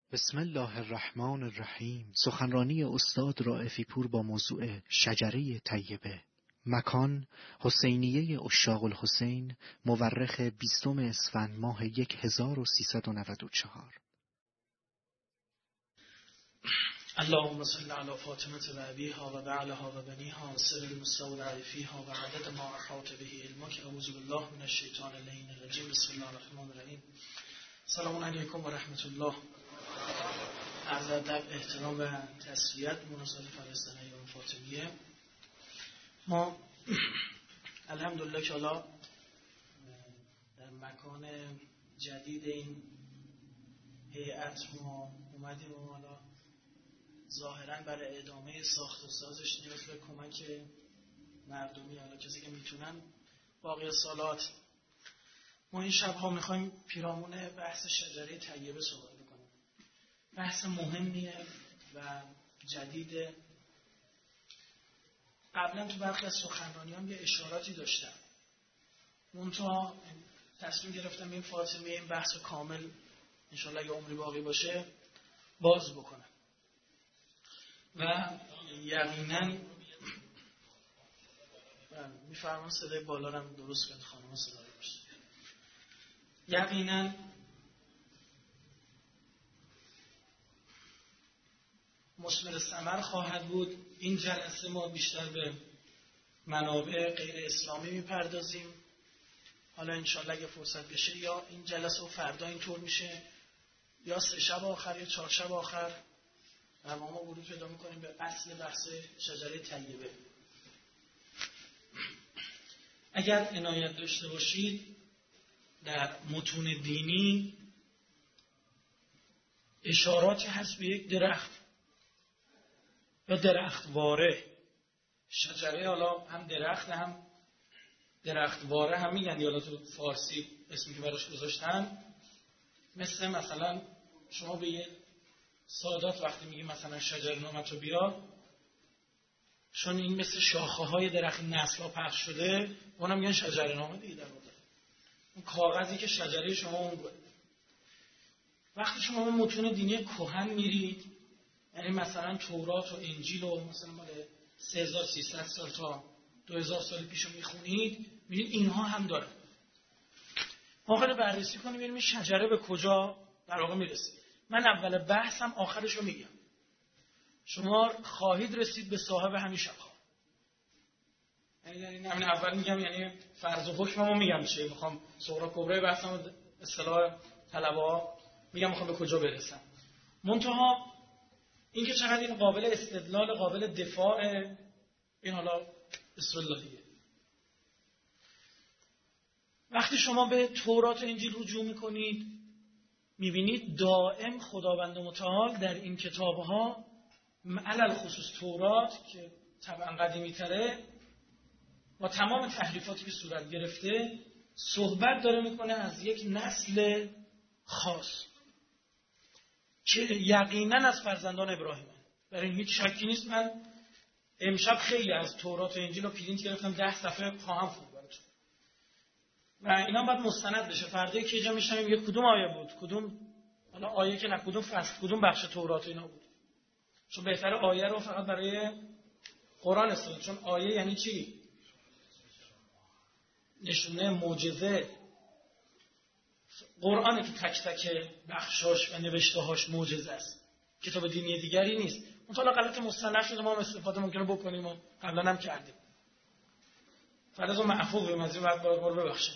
بسم الله الرحمن الرحیم. سخنرانی استاد رائفی پور با موضوع شجره طیبه. مکان: حسینیه عشاق الحسین، مورخ 20 اسفند ماه 1394. اللهم صل علی فاطمه و ابیها و بعلها و بنیها و سر المستودع فیها و عدد ما احاط به علمک. اعوذ بالله من الشیطان اللعین الرجیم. بسم الله الرحمن الرحیم. سلام علیکم و رحمت الله. عرض ادب، احترام و تسلیت مناسب فرستنه ایام فاطمیه. ما الحمدلله که حالا در مکان جدید این هیئت ما اومدیم و حالا ظاهراً برای ادامه ساخت و سازش نیاز به کمک مردمی، حالا کسی که میتونن باقی سالات. ما این شب‌ها میخوایم پیرامون بحث شجره طیبه صحبت بکنیم. بحث مهمیه و جدیده. قبلا تو برخی از سخنرانیام یه اشاراتی داشتم، منتها تصمیم گرفتم این فاطمه این بحث کامل انشالله اگه عمری باقی باشه باز بکنم و یقینا میفرمان صدای بالا رو درست کنید خانم صدای باشه. یقینا مثمر ثمر خواهد بود. این جلسه ما بیشتر به منابع غیر اسلامی میپردازیم. حالا انشالله اگه فرصت بشه یا این جلسه و فردا اینطور میشه یا 3 شب آخر یا 4 شب آخر و ما ورود پیدا میکنیم به اصل بحث شجره طیبه. اگر عنایت داشته باشید در متون دینی اشاراتی هست به یک درخت یا درختواره. شجره حالا هم درخت هم درختواره هم میگن، حالا تو فارسی اسمی که براش گذاشتن. مثلا شما به یه سادات وقتی میگی مثلا شجر نامت رو بیار، چون این مثل شاخه های درخت نسلا پخش شده، اونم میگن شجر نامه دیگه. در واقع اون کاغذی که شجره شما اون بود. وقتی شما به متون دینی کهن میرید، یعنی مثلا تورات و انجیل و مثلا مال 3300 سال تا 2000 سال پیش رو میخونید، میبینید اینها هم داره. ما خیلی بررسی کنیم ببینیم شجره به کجا در واقع میرسه. من اول بحثم آخرش رو میگم. شما خواهید رسید به صاحب همین شاخه. یعنی همین اول میگم، یعنی فرض و حکممو میگم چیه. میخوام صغرا کبرای بحثم اصطلاح طلبه‌ها میگم میخوام به کجا برسم. منتها این که چقدر این قابل استدلال، قابل دفاع، این حالا بسم الله دیگه. وقتی شما به تورات و انجیل رجوع میکنید، میبینید دائم خداوند متعال در این کتابها، علل خصوص تورات که طبعا قدیمی تره و تمام تحریفاتی که صورت گرفته، صحبت داره میکنه از یک نسل خاص که یقینا از فرزندان ابراهیم. برای این هیچ شکی نیست. من امشب خیلی از تورات و انجیل رو پرینت گرفتم، 10 صفحه خواهم خوند براتون و اینا باید مستند بشه. فردا که اینجا میشنیم یه کدوم آیه بود، کدوم حالا آیه که نه، کدوم فصل، کدوم بخش تورات اینا بود. چون بهتره آیه رو فقط برای قرآن استفاده، چون آیه یعنی چی؟ نشونه معجزه. قرآن که تک تک بخشاش و نوشته‌هاش معجزه است، کتاب دینی دیگری نیست. اون حالا غلط مصطلح شده، ما هم استفاده ممکنه بکنیم و قبلا هم کردیم. فرض معفو بیم از این بعد باید ببخشیم.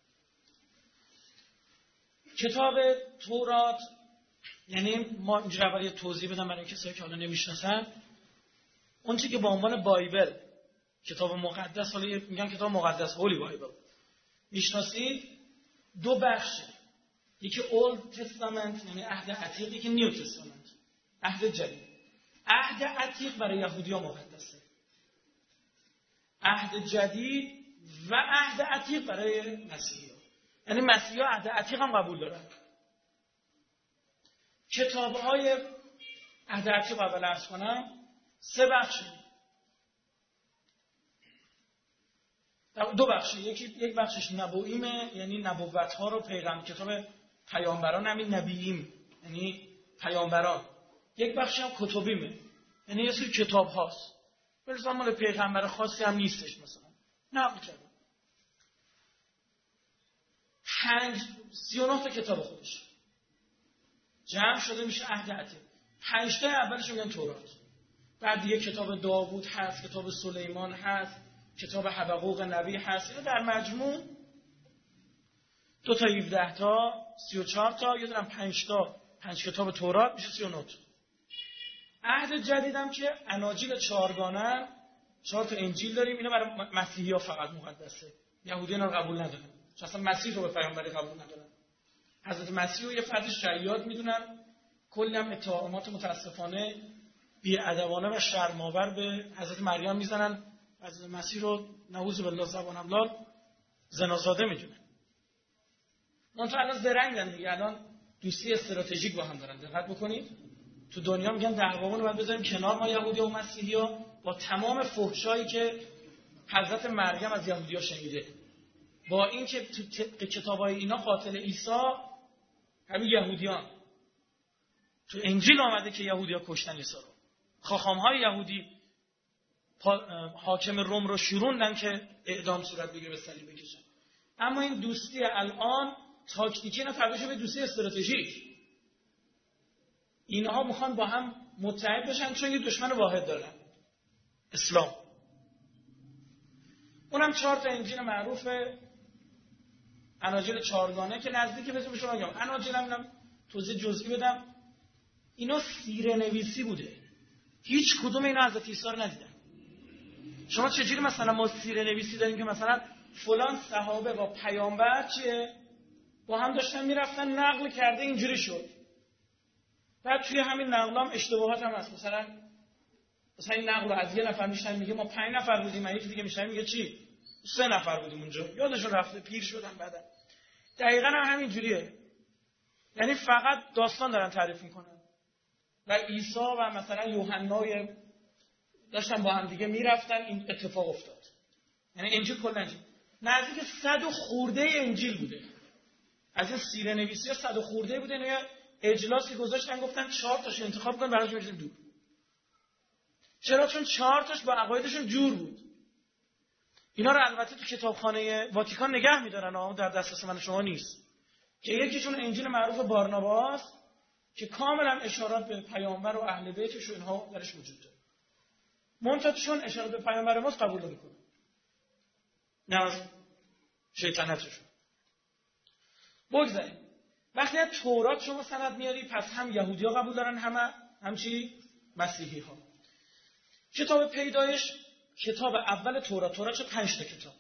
کتاب تورات، یعنی ما اینجوری اول توضیح بدم برای کسایی که حالا نمیشناسن، اون چیزی که با عنوان بایبل، کتاب مقدس، حالا میگن کتاب مقدس، هولی بایبل، میشناسید، 2 بخشه. یکی اولد تستامنت یعنی عهد عتیق، یکی نیو تستامنت عهد جدید. عهد عتیق برای یهودی‌ها مقدسه، عهد جدید و عهد عتیق برای مسیحی‌ها. یعنی مسیحی‌ها عهد عتیق هم قبول دارن. کتاب‌های عهد عتیق اول عرض کنم 3 بخشه، 2 بخشه. یک بخشش نبوئیمه، یعنی نبوت‌ها رو پیغمبر، کتاب پیامبران همین نبییم، یعنی پیامبران، یک بخشی هم کتبیمه، یعنی یه سری کتاب هاست ولی زمان پیغمبر خاصی هم نیستش، مثلا نقل کردن 39 تا کتاب خودش جمع شده میشه عهد عتیق. 5 تا اولش میگن تورات، بعد دیگه کتاب داوود هست، کتاب سلیمان هست، کتاب حبقوق نبی هست. اینا در مجموع 2 تا 17 تا 34 تا، یه دونم 5 تا 5 کتاب تورات میشه 39 تا. عهد جدیدم که اناجیل 4 گانه، 4 تا انجیل داریم. اینا برای مسیحی‌ها فقط مقدسه، یهودیان رو قبول ندارن، چون اصلا مسیح رو به پیامبری قبول ندارن. حضرت مسیح رو یه فرد شیاد میدونن. کلی هم اتهامات متاسفانه بی‌ادبانه و شرم‌آور به حضرت مریم میزنن. حضرت مسیح رو نعوذ بالله زبان املال زنازاده میدونن. منتها الان زرنگن دیگه، الان دوستی استراتژیک با هم دارن. دقت بکنید تو دنیا میگن دعوامون رو باید بذاریم کنار ما یهودی و مسیحی‌ها، با تمام فحشایی که حضرت مریم از یهودی‌ها شنیده، با اینکه تو کتابای اینا قاتل عیسی همین یهودیان، تو انجیل آمده که یهودی‌ها کشتن عیسی رو. خاخام‌های یهودی حاکم روم رو شوروندن که اعدام صورت بگیره، به صلیب بکشن. اما این دوستی الان تاکتیکی نه، تبدیل به دوستی استراتژیک. اینها میخوان با هم متحد بشن چون یه دشمن واحد دارن، اسلام. اونم 4 تا انجیل معروفه، اناجیل 4 گانه که نزدیکی به شما میگم. اناجیل هم توضیح جزئی بدم، اینا سیره نویسی بوده، هیچ کدوم اینا حضرت عیسی رو ندیدن. شما چجوری مثلا ما سیره نویسی داریم که مثلا فلان صحابه با پیامبر چیه با هم داشتن میرفتن، نقل کرده اینجوری شد، بعد توی همین نقلام اشتباهات هم هست. مثلا این نقل رو از یه نفر میشنن میگه ما 5 نفر بودیم، یکی دیگه میشنن میگه چی 3 نفر بودیم اونجا، یادشون رفته، پیر شدن بعدا. دقیقاً هم همین جوریه، یعنی فقط داستان دارن تعریف میکنن. و عیسی و مثلا یوحنای داشتن با هم دیگه میرفتن، این اتفاق افتاد. یعنی انجیل کلا نزدیک 100 خورده انجیل بوده. از این سیره نویسی ها 100 خورده بوده. اینا اجلاسی گذاشتن گفتن 4 تاشو انتخاب کن براش برسیم دور. چرا؟ چون 4 تاش با عقایدشون جور بود. اینا رو البته تو کتابخانه واتیکان نگه می‌دارن، اما در دسترس من شما نیست. که یکیشون انجیل معروف بارناباس که کاملا اشارات به پیامبر و اهل بیتش و اینها درش وجود داره. منتها چون اشارات به پیامبر ماست قبول نمی‌کنه. نه از شیطنتشون. بگذاریم. وقتی از تورات شما سند میاری، پس هم یهودی‌ها قبول دارن، هم چی؟ مسیحی‌ها. کتاب پیدایش کتاب اول تورات چه 5 تا کتاب.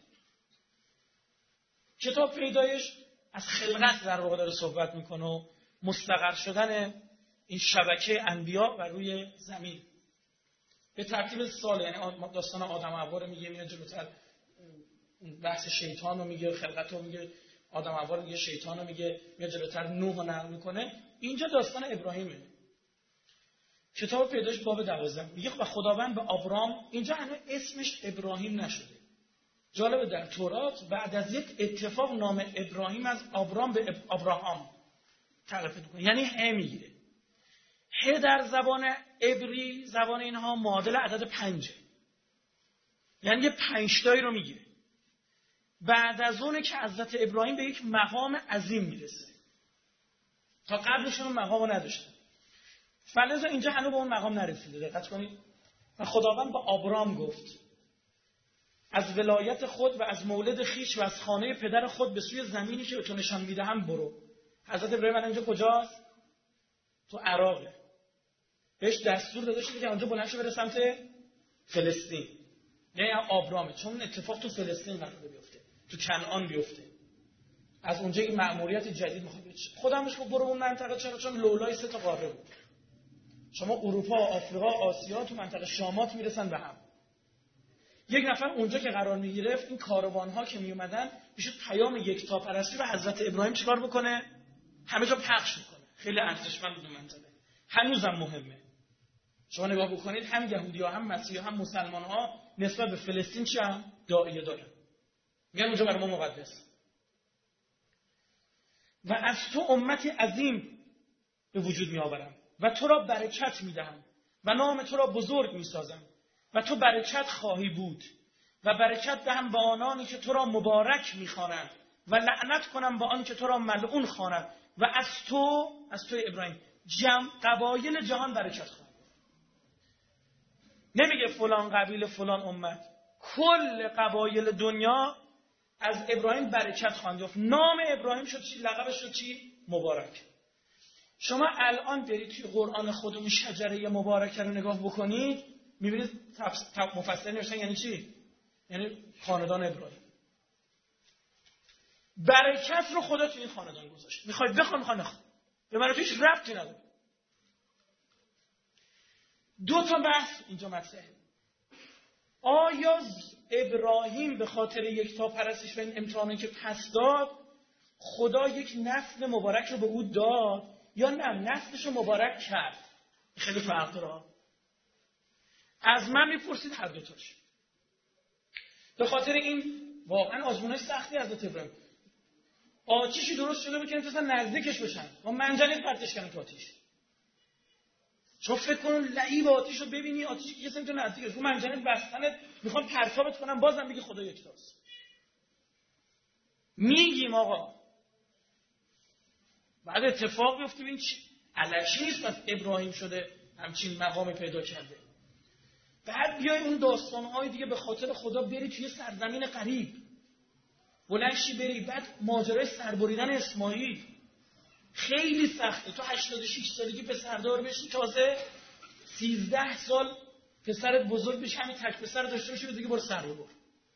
کتاب پیدایش از خلقت در واقع داره صحبت میکنه و مستقر شدن این شبکه انبیا بر روی زمین به ترتیب سال. یعنی داستان آدم و حوا رو میگه، میاد جلوتر بحث شیطان رو میگه، خلقت رو میگه، آدم و حوا رو میگه، شیطان رو میگه، میاد جلوتر نوح رو نقل میکنه. اینجا داستان ابراهیمه. کتاب پیدایش باب 12 میگه و خداوند به آبرام، اینجا هنوز اسمش ابراهیم نشده. جالبه در تورات بعد از یک اتفاق نام ابراهیم از آبرام به ابراهام تغییر میکنه، یعنی ه میگیره. ه در زبان عبری، زبان اینها معادل عدد 5، یعنی یه 5 تایی رو میگیره. بعد از اونه که حضرت ابراهیم به یک مقام عظیم میرسه، تا قبلش اون مقامو نداشته. فلذا اینجا هنوز به اون مقام نرسیده. دقت کنید. و خداوند با آبرام گفت از ولایت خود و از مولد خیش و از خانه پدر خود به سوی زمینی که به تو نشان میدهم برو. حضرت ابراهیم اینجا کجاست؟ تو عراقه. بهش دستور داده شده که اونجا بلند شه بره سمت فلسطین. یعنی آبرامه، چون اتفاق تو فلسطین قراره بیفته، تو کنعان بیفته. از اونجا این مأموریت جدید میخواد بشه. خودم بهش گفت برو اون منطقه. چون لولای 3 تا قاره بود. شما اروپا، آفریقا، آسیا تو منطقه شامات میرسن به هم. یک نفر اونجا که قرار میگرفت، این کاروان‌ها که میومدن میشد پیام یکتاپرستی و حضرت ابراهیم چیکار بکنه؟ همه جا پخش میکنه. خیلی ارزشمند بود منطقه. هنوزم مهمه. شما نگاه بکنید، هم یهودی‌ها هم مسیحی‌ها هم مسلمان‌ها نسبت به فلسطین چه هم داعیه دارن. میگن اونجا برای ما مقدس. و از تو امتی عظیم به وجود میآورم. و تو را برکت میدهم و نام تو را بزرگ میسازم و تو برکت خواهی بود و برکت دهم به آنانی که تو را مبارک میخوانند و لعنت کنم به آن که تو را ملعون خوانند و از تو ابراهیم قبایل جهان برکت خواهند. نمیگه فلان قبیله فلان امت، کل قبایل دنیا از ابراهیم برکت خواهند یافت. نام ابراهیم شد چی؟ لقبش شد چی؟ مبارک. شما الان برید توی قرآن خودمون شجره مبارکه رو نگاه بکنید، میبینید مفسرین نوشتن یعنی چی؟ یعنی خاندان ابراهیم. برکت رو خدا توی این خاندان گذاشت. میخواید بخوان میخوان نخوان، به من تویش ربطی نداره. دو تا بحث اینجا مطرحه. آیا ابراهیم به خاطر یکتاپرستیش و این امتحانی که پس داد خدا یک نسل مبارک رو به او داد یا نه نسلش رو مبارک کرد؟ خیلی فرق داره. از من میپرسید هر دوتاش. به خاطر این واقعا آزمونش سختی از ابراهیم. آتیشی درست شده بود که انتظار نزدیکش بشن و منجنیق پرتش کردن تو آتیش. شما فکر کن لعیب آتیش رو ببینی، آتیشی که کسی نمیتونه نزدیکش، رو منجنیق بستنت میخوان پرتابت کنن، بازم بگی خدا یکتاست. میگیم آقا بعد اتفاق بیفته ببین چی الکی نیست. پس ابراهیم شده همچین مقامی پیدا کرده. بعد بیای اون داستان‌های دیگه به خاطر خدا بری توی سرزمین غریب بلندشی بری، بعد ماجرای سربریدن اسماعیل خیلی سخته. تو 86 سالگی پسردار بشی، تازه 13 سال پسرت بزرگ بشه، همین تک پسر داشته باشی، دیگه برو سر ببر.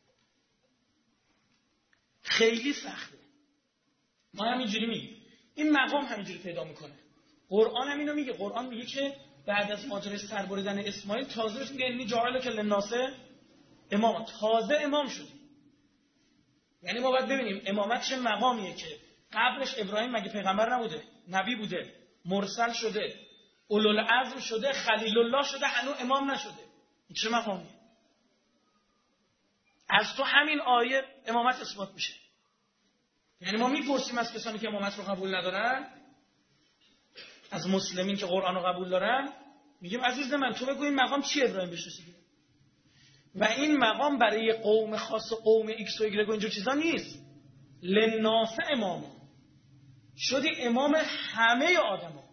خیلی سخته. ما همینجوری میگیم، این مقام همینجوری پیدا میکنه. قرآن هم اینو میگه. قرآن میگه که بعد از ماجرای سربریدن اسماعیل تازه بهش میگه انی جاعلک للناس اماما، تازه امام شدی. یعنی ما باید ببینیم امامت چه مقامیه که قبلش ابراهیم مگه پیغمبر نبوده؟ نبی بوده، مرسل شده، اولوالعزم شده، خلیل الله شده، هنوز امام نشده. این چه مقامیه؟ از تو همین آیه امامت اثبات میشه. یعنی ما میپرسیم از کسانی که امامت رو قبول ندارن، از مسلمین که قرآن رو قبول دارن، میگیم عزیز من تو بگو این مقام چی ابراهیم بهش رسیده؟ و این مقام برای قوم خاص و قوم ایکس و ایگرگ و اینجور چیزا نیست. للناس امام، شدی امام همه آدما.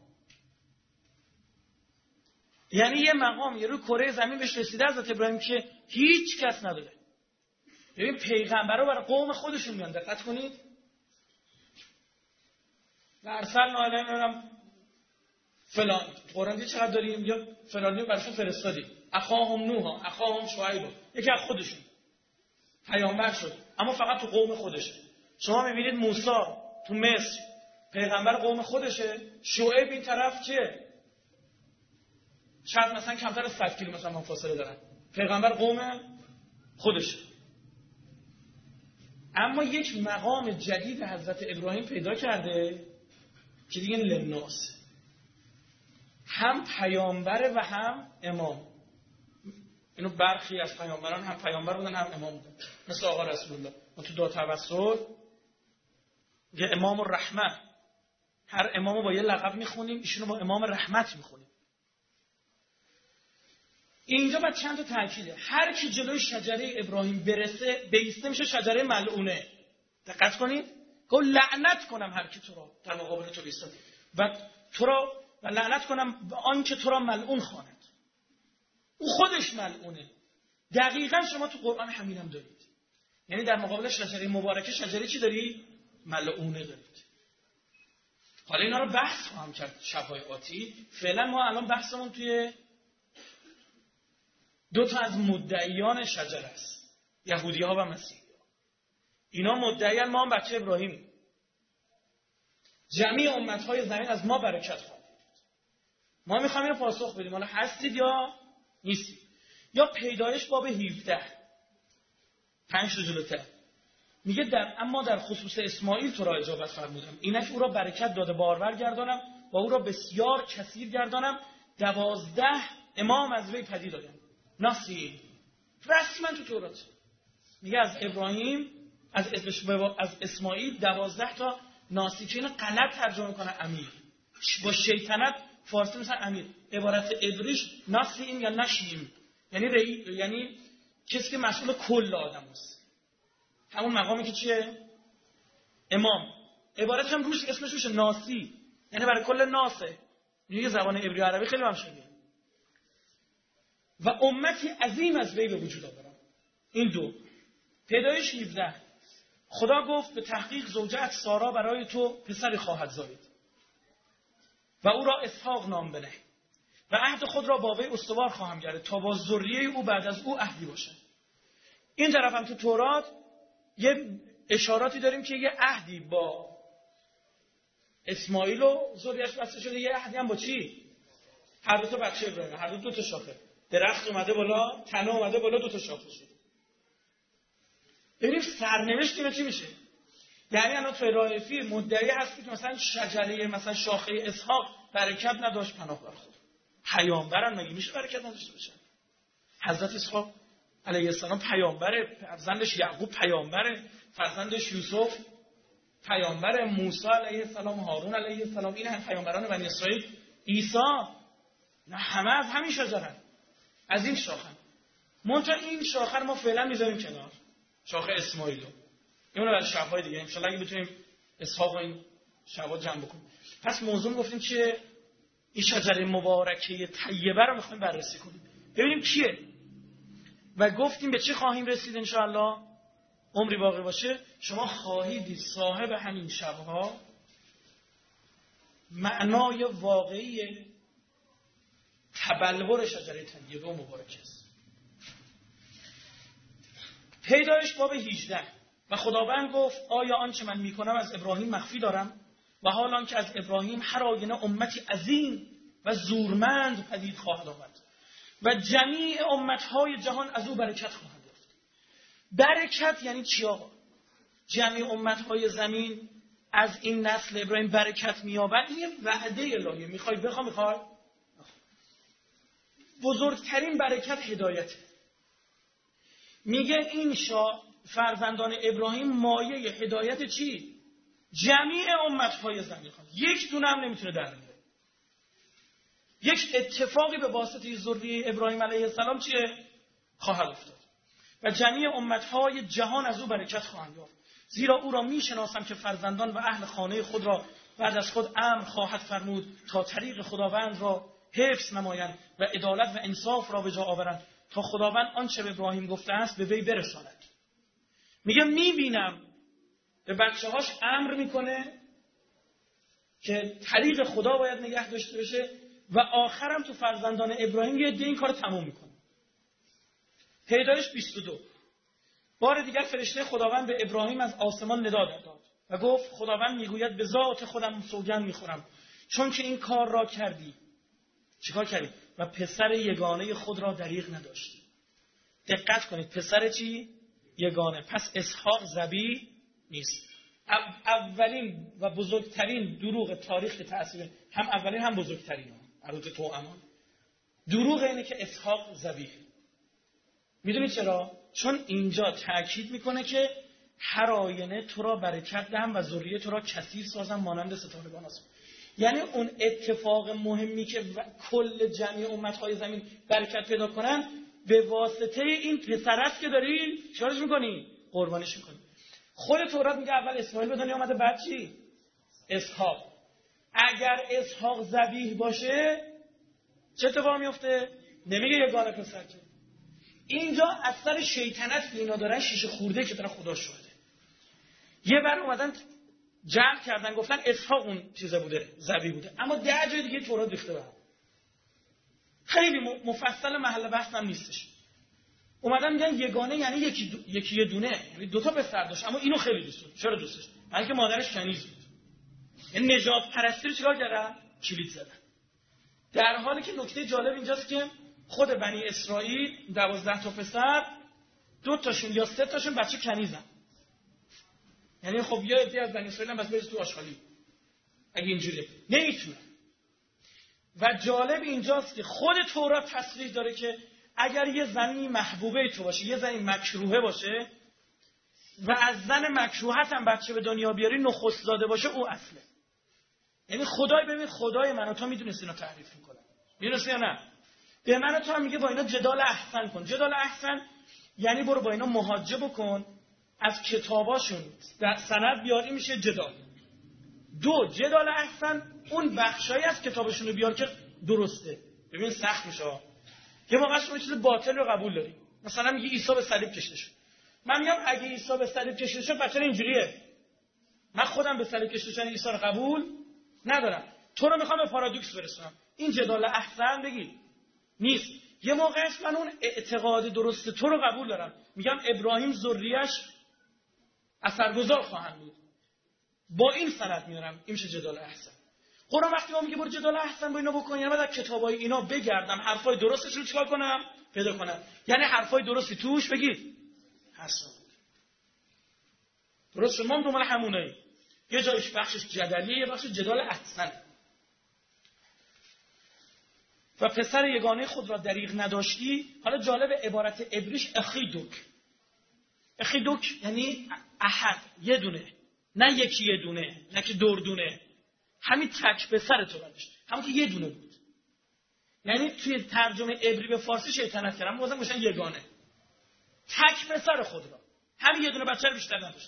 یعنی یه مقام یه روی کره زمین بهش رسیده حضرت ابراهیم که هیچ کس نداره. ببین پیغمبرا برای قوم خودشون میان. دقت کنید. ارسلنا علیهم فلان، قرآن دیگه چقدر داریم؟ یا فلانی براشون فرستادیم، اخاهم نوح، اخاهم شعیب، یکی از خودشون پیامبر شد اما فقط تو قوم خودشه. شما میبینید موسی تو مصر پیغمبر قوم خودشه، شعیب این طرف چیه؟ شاید مثلا کمتر از 100 کیلومتر مثلا فاصله دارن، پیغمبر قوم خودشه. اما یک مقام جدید حضرت ابراهیم پیدا کرده که دیگه للناس، هم پیامبره و هم امام. اینو برخی از پیامبران هم پیامبر بودن هم امام بودن، مثل آقا رسول الله. ما تو دعا توسل یه امام الرحمه، هر امامو با یه لقب میخونیم، ایشونو با امام رحمت میخونیم. اینجا باید چند تا تاکیده. هر کی جلوی شجره ابراهیم برسه بیسته میشه شجره ملعونه. دقت کنید. گفت لعنت کنم هر کی تو رو در مقابل تو بیسته و تو رو و لعنت کنم به آن که تو را ملعون خواند. او خودش ملعونه. دقیقاً شما تو قرآن همینم دارید. یعنی در مقابل شجره مبارکه شجره چی داری؟ ملعونه دارید. حالا اینا رو بحث خواهم کرد شب‌های آتی. فعلا ما الان بحثمون توی دو تا از مدعیان شجره است، یهودی‌ها و مسیحی‌ها. اینا مدعیان ما هم بچه ابراهیم، جمعی امت‌های زمین از ما برکت خواهند. ما می‌خوایم اینو پاسخ بدیم، حالا هستید یا نیستید. یا پیدایش باب 17 5 جلوتر میگه اما در خصوص اسماعیل تو را اجابت فرمودم، اینک او را برکت داده بارور گردانم و او را بسیار کثیر گردانم، 12 امام از وی پدید دادم. ناسی رسما تو تورات میگه از ابراهیم از اسماعیل 12 تا ناسی، که اینو غلط ترجمه کنه امیر، با شیطنت فارسی مثلا امیر، عبارت عبریش ناسیم یا نشیم، یعنی کسی که مسئول کل آدم است، همون مقامی که چیه؟ امام. عبارت هم روش اسمش روشه ناسی، یعنی برای کل ناسه. یه زبان عبری و عربی خیلی هم شبیه. و امتی عظیم از وی به وجود آورم. این دو. پیدایش 17. خدا گفت به تحقیق زوجت سارا برای تو پسری خواهد زایید و او را اسحاق نام بنه و عهد خود را با وی استوار خواهم کرد تا با ذریه او بعد از او عهدی باشه. این طرف هم تو تورات یه اشاراتی داریم که یه عهدی با اسماعیل و ذریه‌اش بسته شده، یه عهدی هم با چی؟ هر دو تا بچه ابراهیم، هر دو تا شاخه. درخت اومده بالا، تنه اومده بالا، دو تا شاخه شد. ببینیم سرنوشت اینا چی میشه. یعنی الان تو رائفی مدعی هستی که مثلا شجره مثلا شاخه اسحاق برکت نداشت، پناه بر خود. پیامبرن مگه میشه برکت نداشته باشه؟ حضرت اسحاق علیه السلام پیامبره، فرزندش یعقوب پیامبره، فرزندش یوسف پیامبره، موسی علیه السلام، هارون علیه السلام، این هم پیامبران بنی اسرائیل. عیسی، نه همه از همین شجره، از این شاخه. منتها این شاخه رو ما فعلا میذاریم کنار، شاخه اسماعیل رو. اینو برای شب‌های دیگه ان شاء الله اگه بتونیم اسحاق این شب‌ها جمع بکنیم. پس موضوع گفتیم که این شجره مبارکه طیبه رو می‌خوایم بررسی کنیم، ببینیم کیه و گفتیم به چی خواهیم رسید ان شاء الله. عمری باقی باشه شما خواهید صاحب همین شب‌ها معنای واقعی تبلور شجره طیبه و مبارکه است. پیدایش باب 18. و خداوند گفت آیا آنچه من میکنم از ابراهیم مخفی دارم و حال آنکه از ابراهیم هر آینه امتی عظیم و زورمند پدید خواهد آمد و جمیع امتهای جهان از او برکت خواهند یافت. برکت یعنی چی آقا؟ جمیع امتهای زمین از این نسل ابراهیم برکت مییابند. این وعده الهیه. میخوای بخوام میخوای بزرگترین برکت هدایته. میگه این فرزندان ابراهیم مایه هدایت چی؟ جمیع امتهای زمین خواهد. یک دونه هم نمیتونه در بیاره. یک اتفاقی به واسطه ذریه ابراهیم علیه السلام چیه؟ خواهد افتاد و جمیع امتهای جهان از او برکت خواهند یافت، زیرا او را میشناسم که فرزندان و اهل خانه خود را بعد از خود امر خواهد فرمود تا طریق خداوند را حفظ نمایند و عدالت و انصاف را به جا آورند تا خداوند آنچه به ابراهیم گفته است به وی برساند. میگه میبینم به بچه‌هاش امر میکنه که طریق خدا باید نگه داشته بشه و آخرم تو فرزندان ابراهیم یه عده این کارو تموم میکنه. پیدایش 22. بار دیگر فرشته خداوند به ابراهیم از آسمان ندا داد و گفت خداوند میگوید به ذات خودم سوگند میخورم چون که این کار را کردی. چیکار کردی؟ و پسر یگانه خود را دریغ نداشتی. دقت کنید، پسر چی؟ یگانه. پس اسحاق ذبیح نیست. اولین و بزرگترین دروغ تاریخ که تأثیر، هم اولین هم بزرگترین عروض توأمان، دروغ اینه که اسحاق ذبیح. میدونید چرا؟ چون اینجا تأکید میکنه که هر آینه تو را برکت دهم و ذریه تو را کثیر سازم مانند ستارگان آسمان. یعنی اون اتفاق مهمی که کل جمعی امتهای زمین برکت پیدا کنن به واسطه این پسر است که داری چارش میکنی؟ قربانش میکنی. خود تورات میگه اول اسماعیل به دنیا اومده، بعد چی؟ اسحاق. اگر اسحاق ذبیح باشه چه اتفاقی میفته؟ نمیگه یگانه پسر که. اینجا اثر شیطنت اینا دارن، شیشه خورده که دارن خدا شده. یه بار اومدن جمع کردن گفتن اسحاق اون چیزه بوده، ذبیح بوده، اما 10 جای دیگه تورات ریخته به هم. خیلی مفصل محل بحث هم نیستش. اومدن میگن یگانه یعنی یکی یه دونه، یعنی دو تا پسر داشت اما اینو خیلی دوست داشت. چرا دوست داشت؟ برای اینکه مادرش کنیز بود. یعنی نجات پرستی رو چیکار کردن؟ کلید زدن. در حالی که نکته جالب اینجاست که خود بنی اسرائیل 12 تا پسر 2 تاشون یا 3 تاشون بچه کنیزن. یعنی خب یه عده از بنی اسرائیل هم بس بریز تو آشغالی. اگه اینجوریه نمیتونه. و جالب اینجاست که خود تورات تصریح داره که اگر یه زنی محبوبه تو باشه، یه زنی مکروهه باشه و از زن مکروهت هم بچه به دنیا بیاری نخست زاده باشه، او اصله. یعنی خدای ببین خدای من و تو میدونست اینا تعریف میکنه. میدونست یا نه؟ به من و تو هم میگه با اینا جدال احسن کن. جدال احسن یعنی برو با اینا محاجه بکن، از کتاباشون در سند بیاری میشه جدال. دو، جدال احسن اون بخشایی از کتابشون رو بیار که درسته. ببین سخت میشه. یه موقع شما چیز باطل رو قبول داری. مثلا میگه عیسی به صلیب کشیده شد. من میگم اگه عیسی به صلیب کشیده شد بچه‌ها اینجوریه. من خودم به صلیب کشیده شدن عیسی رو قبول ندارم. تو رو میخوام به پارادوکس برسونم. این جدال احسن بگی نیست. یه موقعش من اون اعتقاد درست تو رو قبول دارم. میگم ابراهیم ذریه‌اش اثرگذار خواهند بود. با این سند میارم. این میشه جدال احسن. قرآن وقتی ما میگه برو جدال احسن با اینا بکن، یعنی بعد کتابای اینا بگردم حرفای درستش رو چیکار کنم؟ پیدا کنم. یعنی حرفای درستی توش بگید هست. درست شما هم دنبال همونایی. یه جایش بخشش جدلیه، یه بخشش جدال احسن. و پسر یگانه خود را دریغ نداشتی. حالا جالب عبارت عبریش اخیدوک. اخیدوک یعنی احد، یه دونه، نه یکی یه دونه، نه که دردونه. همین تک پسر تو داشت، همون که یه دونه بود. یعنی توی ترجمه عبری به فارسی شیطنت کردم، بازم میشن یگانه. تک پسر خود را، همین یه دونه بچه رو بیشتر نداشت.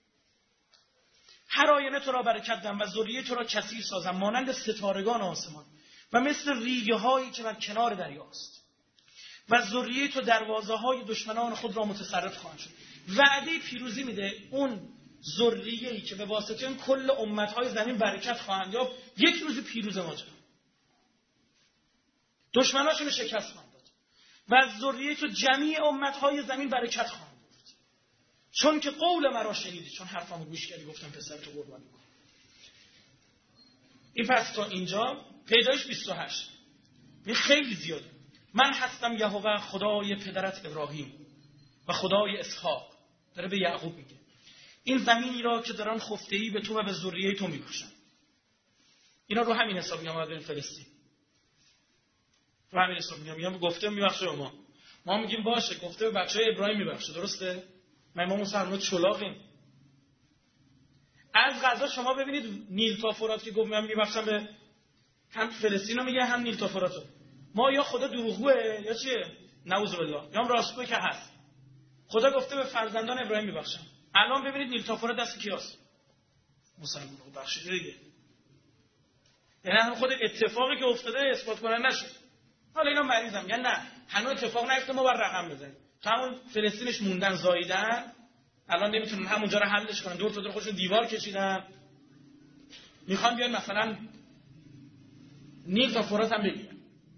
هر آینه تو را برکت دهم و ذریه تو را کثیر سازم مانند ستارگان آسمان و مثل ریگه هایی که بر کنار دریاست و ذریه تو دروازه های دشمنان خود را متصرف خواهند شد. وعده پیروزی میده اون ذریه‌ای که به واسطه این کل امت‌های زمین برکت خواهند یافت، یک روز پیروز ماجرا. دشمناشون رو شکست خواهند داد و از ذریه تو جمیع امت‌های زمین برکت خواهند یافت. چون که قول مرا شنیدی، چون حرفمو گوش کردی، گفتم پسر تو قربانی کن. این پس تا اینجا پیدایش 28. این خیلی زیاده. من هستم یهوه خدای پدرت ابراهیم و خدای اسحاق. داره به یعقوب میگه این زمینی را که دارن خفته‌ای به تو و به ذریه تو میبخشن. اینا رو همین حساب میگم بریم فلسطین. رو همین حساب میگم گفته میبخشه ما میگیم باشه، گفته به بچهای ابراهیم میبخشه، درسته؟ ما مسلمان چلاقیم. از غذا شما ببینید نیل تا فرات که گفت من میبخشم به هم فلسطین رو میگه هم نیل تا فرات. ما یا خدا دروغگوه یا چیه؟ نعوذ بالله. یا هم راستگوه که هست. خدا گفته به فرزندان ابراهیم میبخشم. الان ببینید نیل تا فرات دست کیاست؟ مسلمان رو بخشیده دیگه. یعنی هم خود اتفاقی که افتاده اثبات کنن نشه. حالا اینا مریضم یعنی نه هنوز اتفاق نیفتاده، ما بر رقم بزنیم. تا همون فلسطینش موندن زاییدن، الان نمیتونن همونجا رو حلش کنن، دور تا دور خودشون دیوار کشیدن، میخوان بیان مثلا نیل تا فرات هم بگیرن.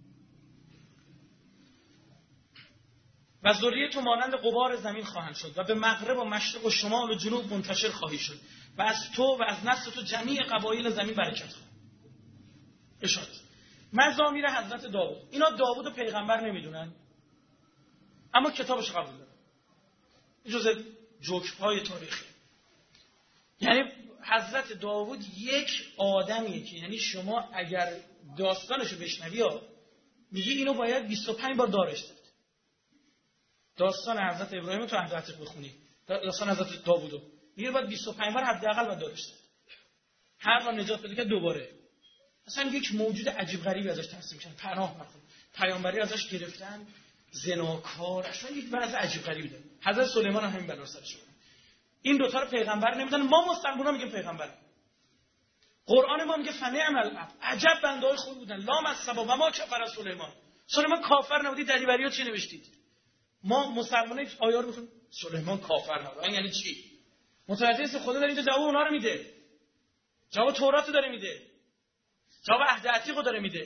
و ذریه تو مانند غبار زمین خواهند شد و به مغرب و مشرق و شمال و جنوب منتشر خواهی شد و از تو و از نسل تو جمیع قبایل زمین برکت خواهد. اشاره مزامیر حضرت داوود. اینا داوود و پیغمبر نمیدونن اما کتابش قبول دارن. جزء جوک‌های تاریخی. یعنی حضرت داوود یک آدمیه که یعنی شما اگر داستانشو بشنوی میگی اینو باید 25 بار دارش داد. داستان حضرت ابراهیم تو عهد عتیق بخونی، داستان حضرت داوودو میگه باید 25 بار حداقل باید دارش داد. هر بار نجات بده که دوباره اصلا یک موجود عجیب غریبی ازش ترسیم کردن، پناه بردن، پیامبری ازش گرفتن، زناکار، اصلا یک وضع عجیب غریبی داره. حضرت سلیمان هم همین بلا سرش بود. این دوتا رو پیغمبر نمیدن، ما مسلمان‌ها میگیم پیغمبر. قرآن ما میگه فنعم العبد، عجب بنده‌های خوب بودن، لام الصبا و ما کفر سلیمان. سلیمان کافر نبودی، دریوری‌ها چی نوشتید؟ ما مسلمان‌ها آیه رو میخونیم سلیمان کافر نبود. یعنی چی؟ متوجه است خدا داره اینجا جواب اونا رو میده. جواب تورات رو داره میده. جواب عهد عتیق رو داره میده.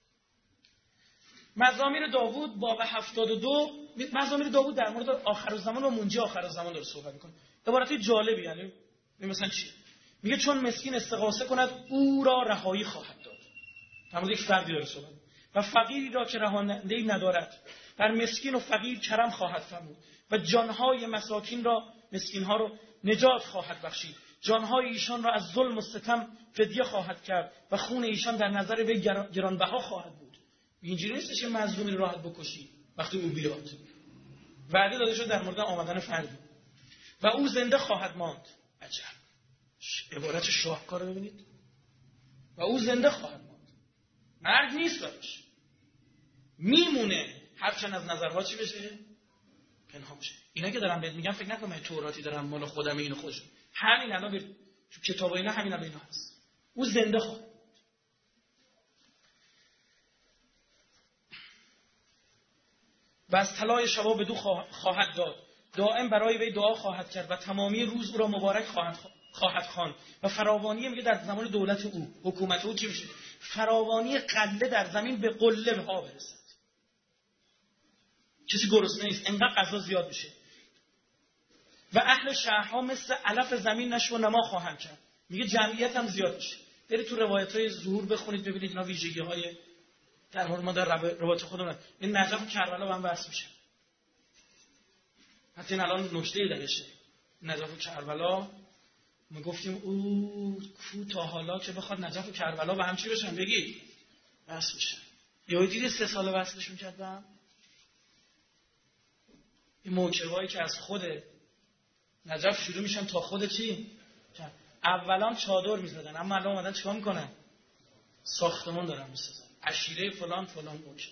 مزامیر داوود باب 72. مزامیر داوود در مورد آخرالزمان و منجی آخرالزمان داره صحبت میکنه. عبارتی جالبی، یعنی مثلا چی؟ میگه چون مسکین استغاثه کند او را رهایی خواهد داد. در مورد یک فردی داره صحبت. و فقیری را که رهاننده‌ای ندارد بر مسکین و فقیر کرم خواهد فرمود و جانهای مساکین را، مسکینها رو نجات خواهد بخشید. جانهای ایشان را از ظلم و ستم فدیه خواهد کرد و خون ایشان در نظر وی گرانبها خواهد بود. اینجوری نیستش که مظلومی رو راحت بکشی وقتی او بیاد. وعده داده شد در مورد آمدن فردی و او زنده خواهد ماند. عجب عبارت شاهکار رو ببینید. و او زنده خواهد ماند. مرگ نیست براش، میمونه، هرچند از نظرها چی بشه؟ پنهان بشه. اینا که دارم بهت میگم فکر نکن من توراتی دارم مال خودم اینو خودم. همین الان تو کتاب اینا همین الان اینا هست. او زنده خواهد. و از طلای شباب بدو خواهد داد، دائم برای وی دعا خواهد کرد و تمامی روز او را مبارک خواهد خواند. و فراوانی میگه در زمان دولت او، حکومت او چی میشه؟ فراوانی قله در زمین به قله ها برسد. کسی گرسنه نیست، انقدر غذا زیاد میشه. و اهل شهرها مثل علف زمین نشو و نما خواهند کرد. میگه جمعیت هم زیاد میشه. برید تو روایت‌های ظهور بخونید ببینید اینا ویژگی‌های در حال ما در روایت خودمون. این نجف و کربلا با هم بحث میشه. حتی الان نکته درشه. نجف و کربلا ما گفتیم او کو تا حالا که بخواد نجف و کربلا با هم چی بشن بگید بحث میشه. یهو دید 3 سال وصلشون کردم. این موکبایی که از خود نجف شروع میشن تا خود چی؟ اولا چادر میزدن، اما الان اومدن چیکار میکنن؟ ساختمون دارن میسازن. عشیره فلان فلان موکب.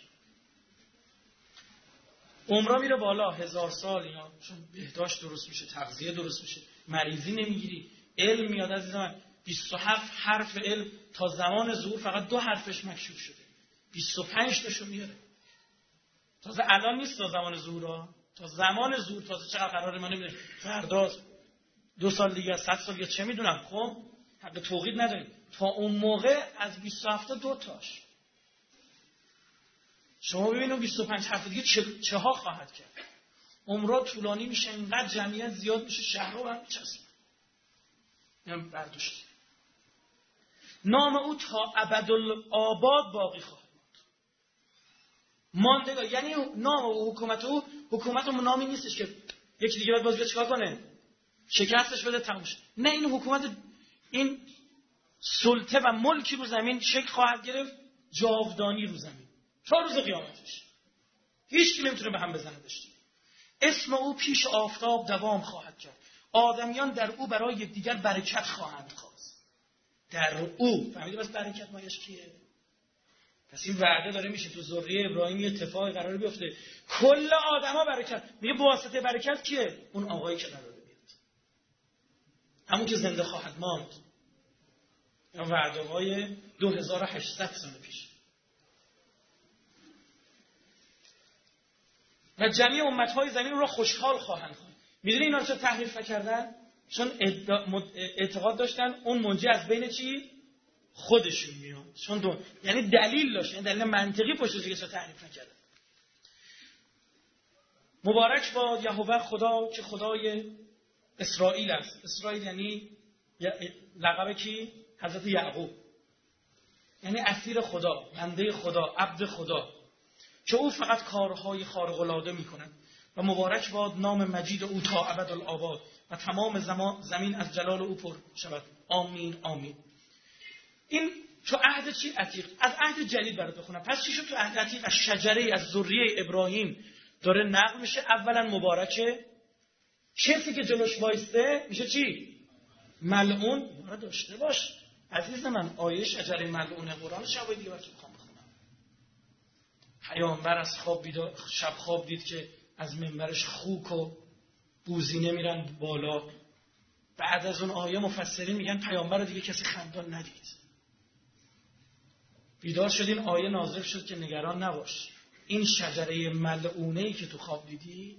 عمرا میره بالا 1000 سال اینا، چون بهداشت درست میشه، تغذیه درست میشه، مریضی نمیگیری، علم میاد عزیزان. 27 حرف علم تا زمان ظهور فقط 2 حرفش مکشوف شده. 25 تاشو میاره. تازه الان نیست تا زمان ظهور، تا زمان ظهور تازه چقدر قراره ما نمیدونیم. فردا 2 سال دیگه 100 سال دیگه چه میدونم. خب حق توقید نداریم. تا اون موقع از 27 تا 2 تاش. شما ببینید 25 هفته دیگه چه ها خواهد کرد. عمرها طولانی میشه، اینقدر جمعیت زیاد میشه، شهرها هم میچسبن. اینم برداشت. نام او تا ابدالآباد باقی خواهد ماند. ماندگار یعنی نام او، حکومت او نامی نیستش که یکی دیگه باید باز چیکار کنه؟ شکستش بده تموم شه. نه، این حکومت، این سلطه و ملکی رو زمین شکل خواهد گرفت، جاودانی رو زمین تا روز قیامتش. هیچ کی نمیتونه به هم بزندش. اسم او پیش آفتاب دوام خواهد کرد. آدمیان در او برای یکدیگر برکت خواهند خواست. در او فهمیدی بس برکت مایش کیه؟ پس این وعده داره میشه تو ذریه ابراهیم اتفاقی قرار بیفته کل آدما برکت. میگه واسطه برکت کیه؟ اون آقایی که قراره بیاد، همون که زنده خواهد ماند. این وعده‌های 2800 سال پیش. و جمعی امت‌های زمین را خوشحال خواهند خواند. میدونی اینا رو چرا تحریف نکردن؟ چون اعتقاد داشتن اون منجی از بین چی؟ خودشون میاد. چون یعنی دلیل داشت، یعنی دلیل منطقی پشتش که چرا تحریف نکردن. مبارک باد یهوه خدا که خدای اسرائیل است. اسرائیل یعنی لقب کی؟ حضرت یعقوب. یعنی اسیر خدا، بنده خدا، عبد خدا، که او فقط کارهای خارق العاده می‌کند. و مبارک باد نام مجید او تا ابدالآباد و تمام زمین از جلال او پر شود. آمین آمین. این تو عهد چی عتیق؟ از عهد جدید برات بخونم. پس چی شد تو عهد عتیق؟ از شجره از ذریه ابراهیم داره نقل میشه. اولا مبارکه، کسی که جلوش وایسته میشه چی؟ ملعون. ما داشته باش عزیز من، آیه شجره ملعون قرآن شب دیگه براتون میخوام بخونم. پیامبر از شب خواب دید که از منبرش خوک و بوزینه میرن بالا. بعد از اون آیه مفسرین میگن پیامبر رو دیگه کسی خندان ندید. بیدار شد، این آیه نازل شد که نگران نباش، این شجره ملعونه‌ای که تو خواب دیدی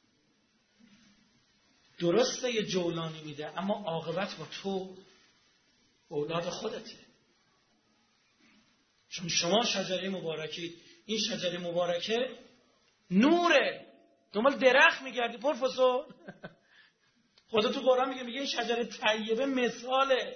درسته یه جولانی میده، اما عاقبت با تو اولاد خودته. چون شما شجره مبارکید. این شجره مبارکه نوره، دنبال درخت میگردی پروفسور. خدا تو قرآن میگه این شجره طیبه مثاله.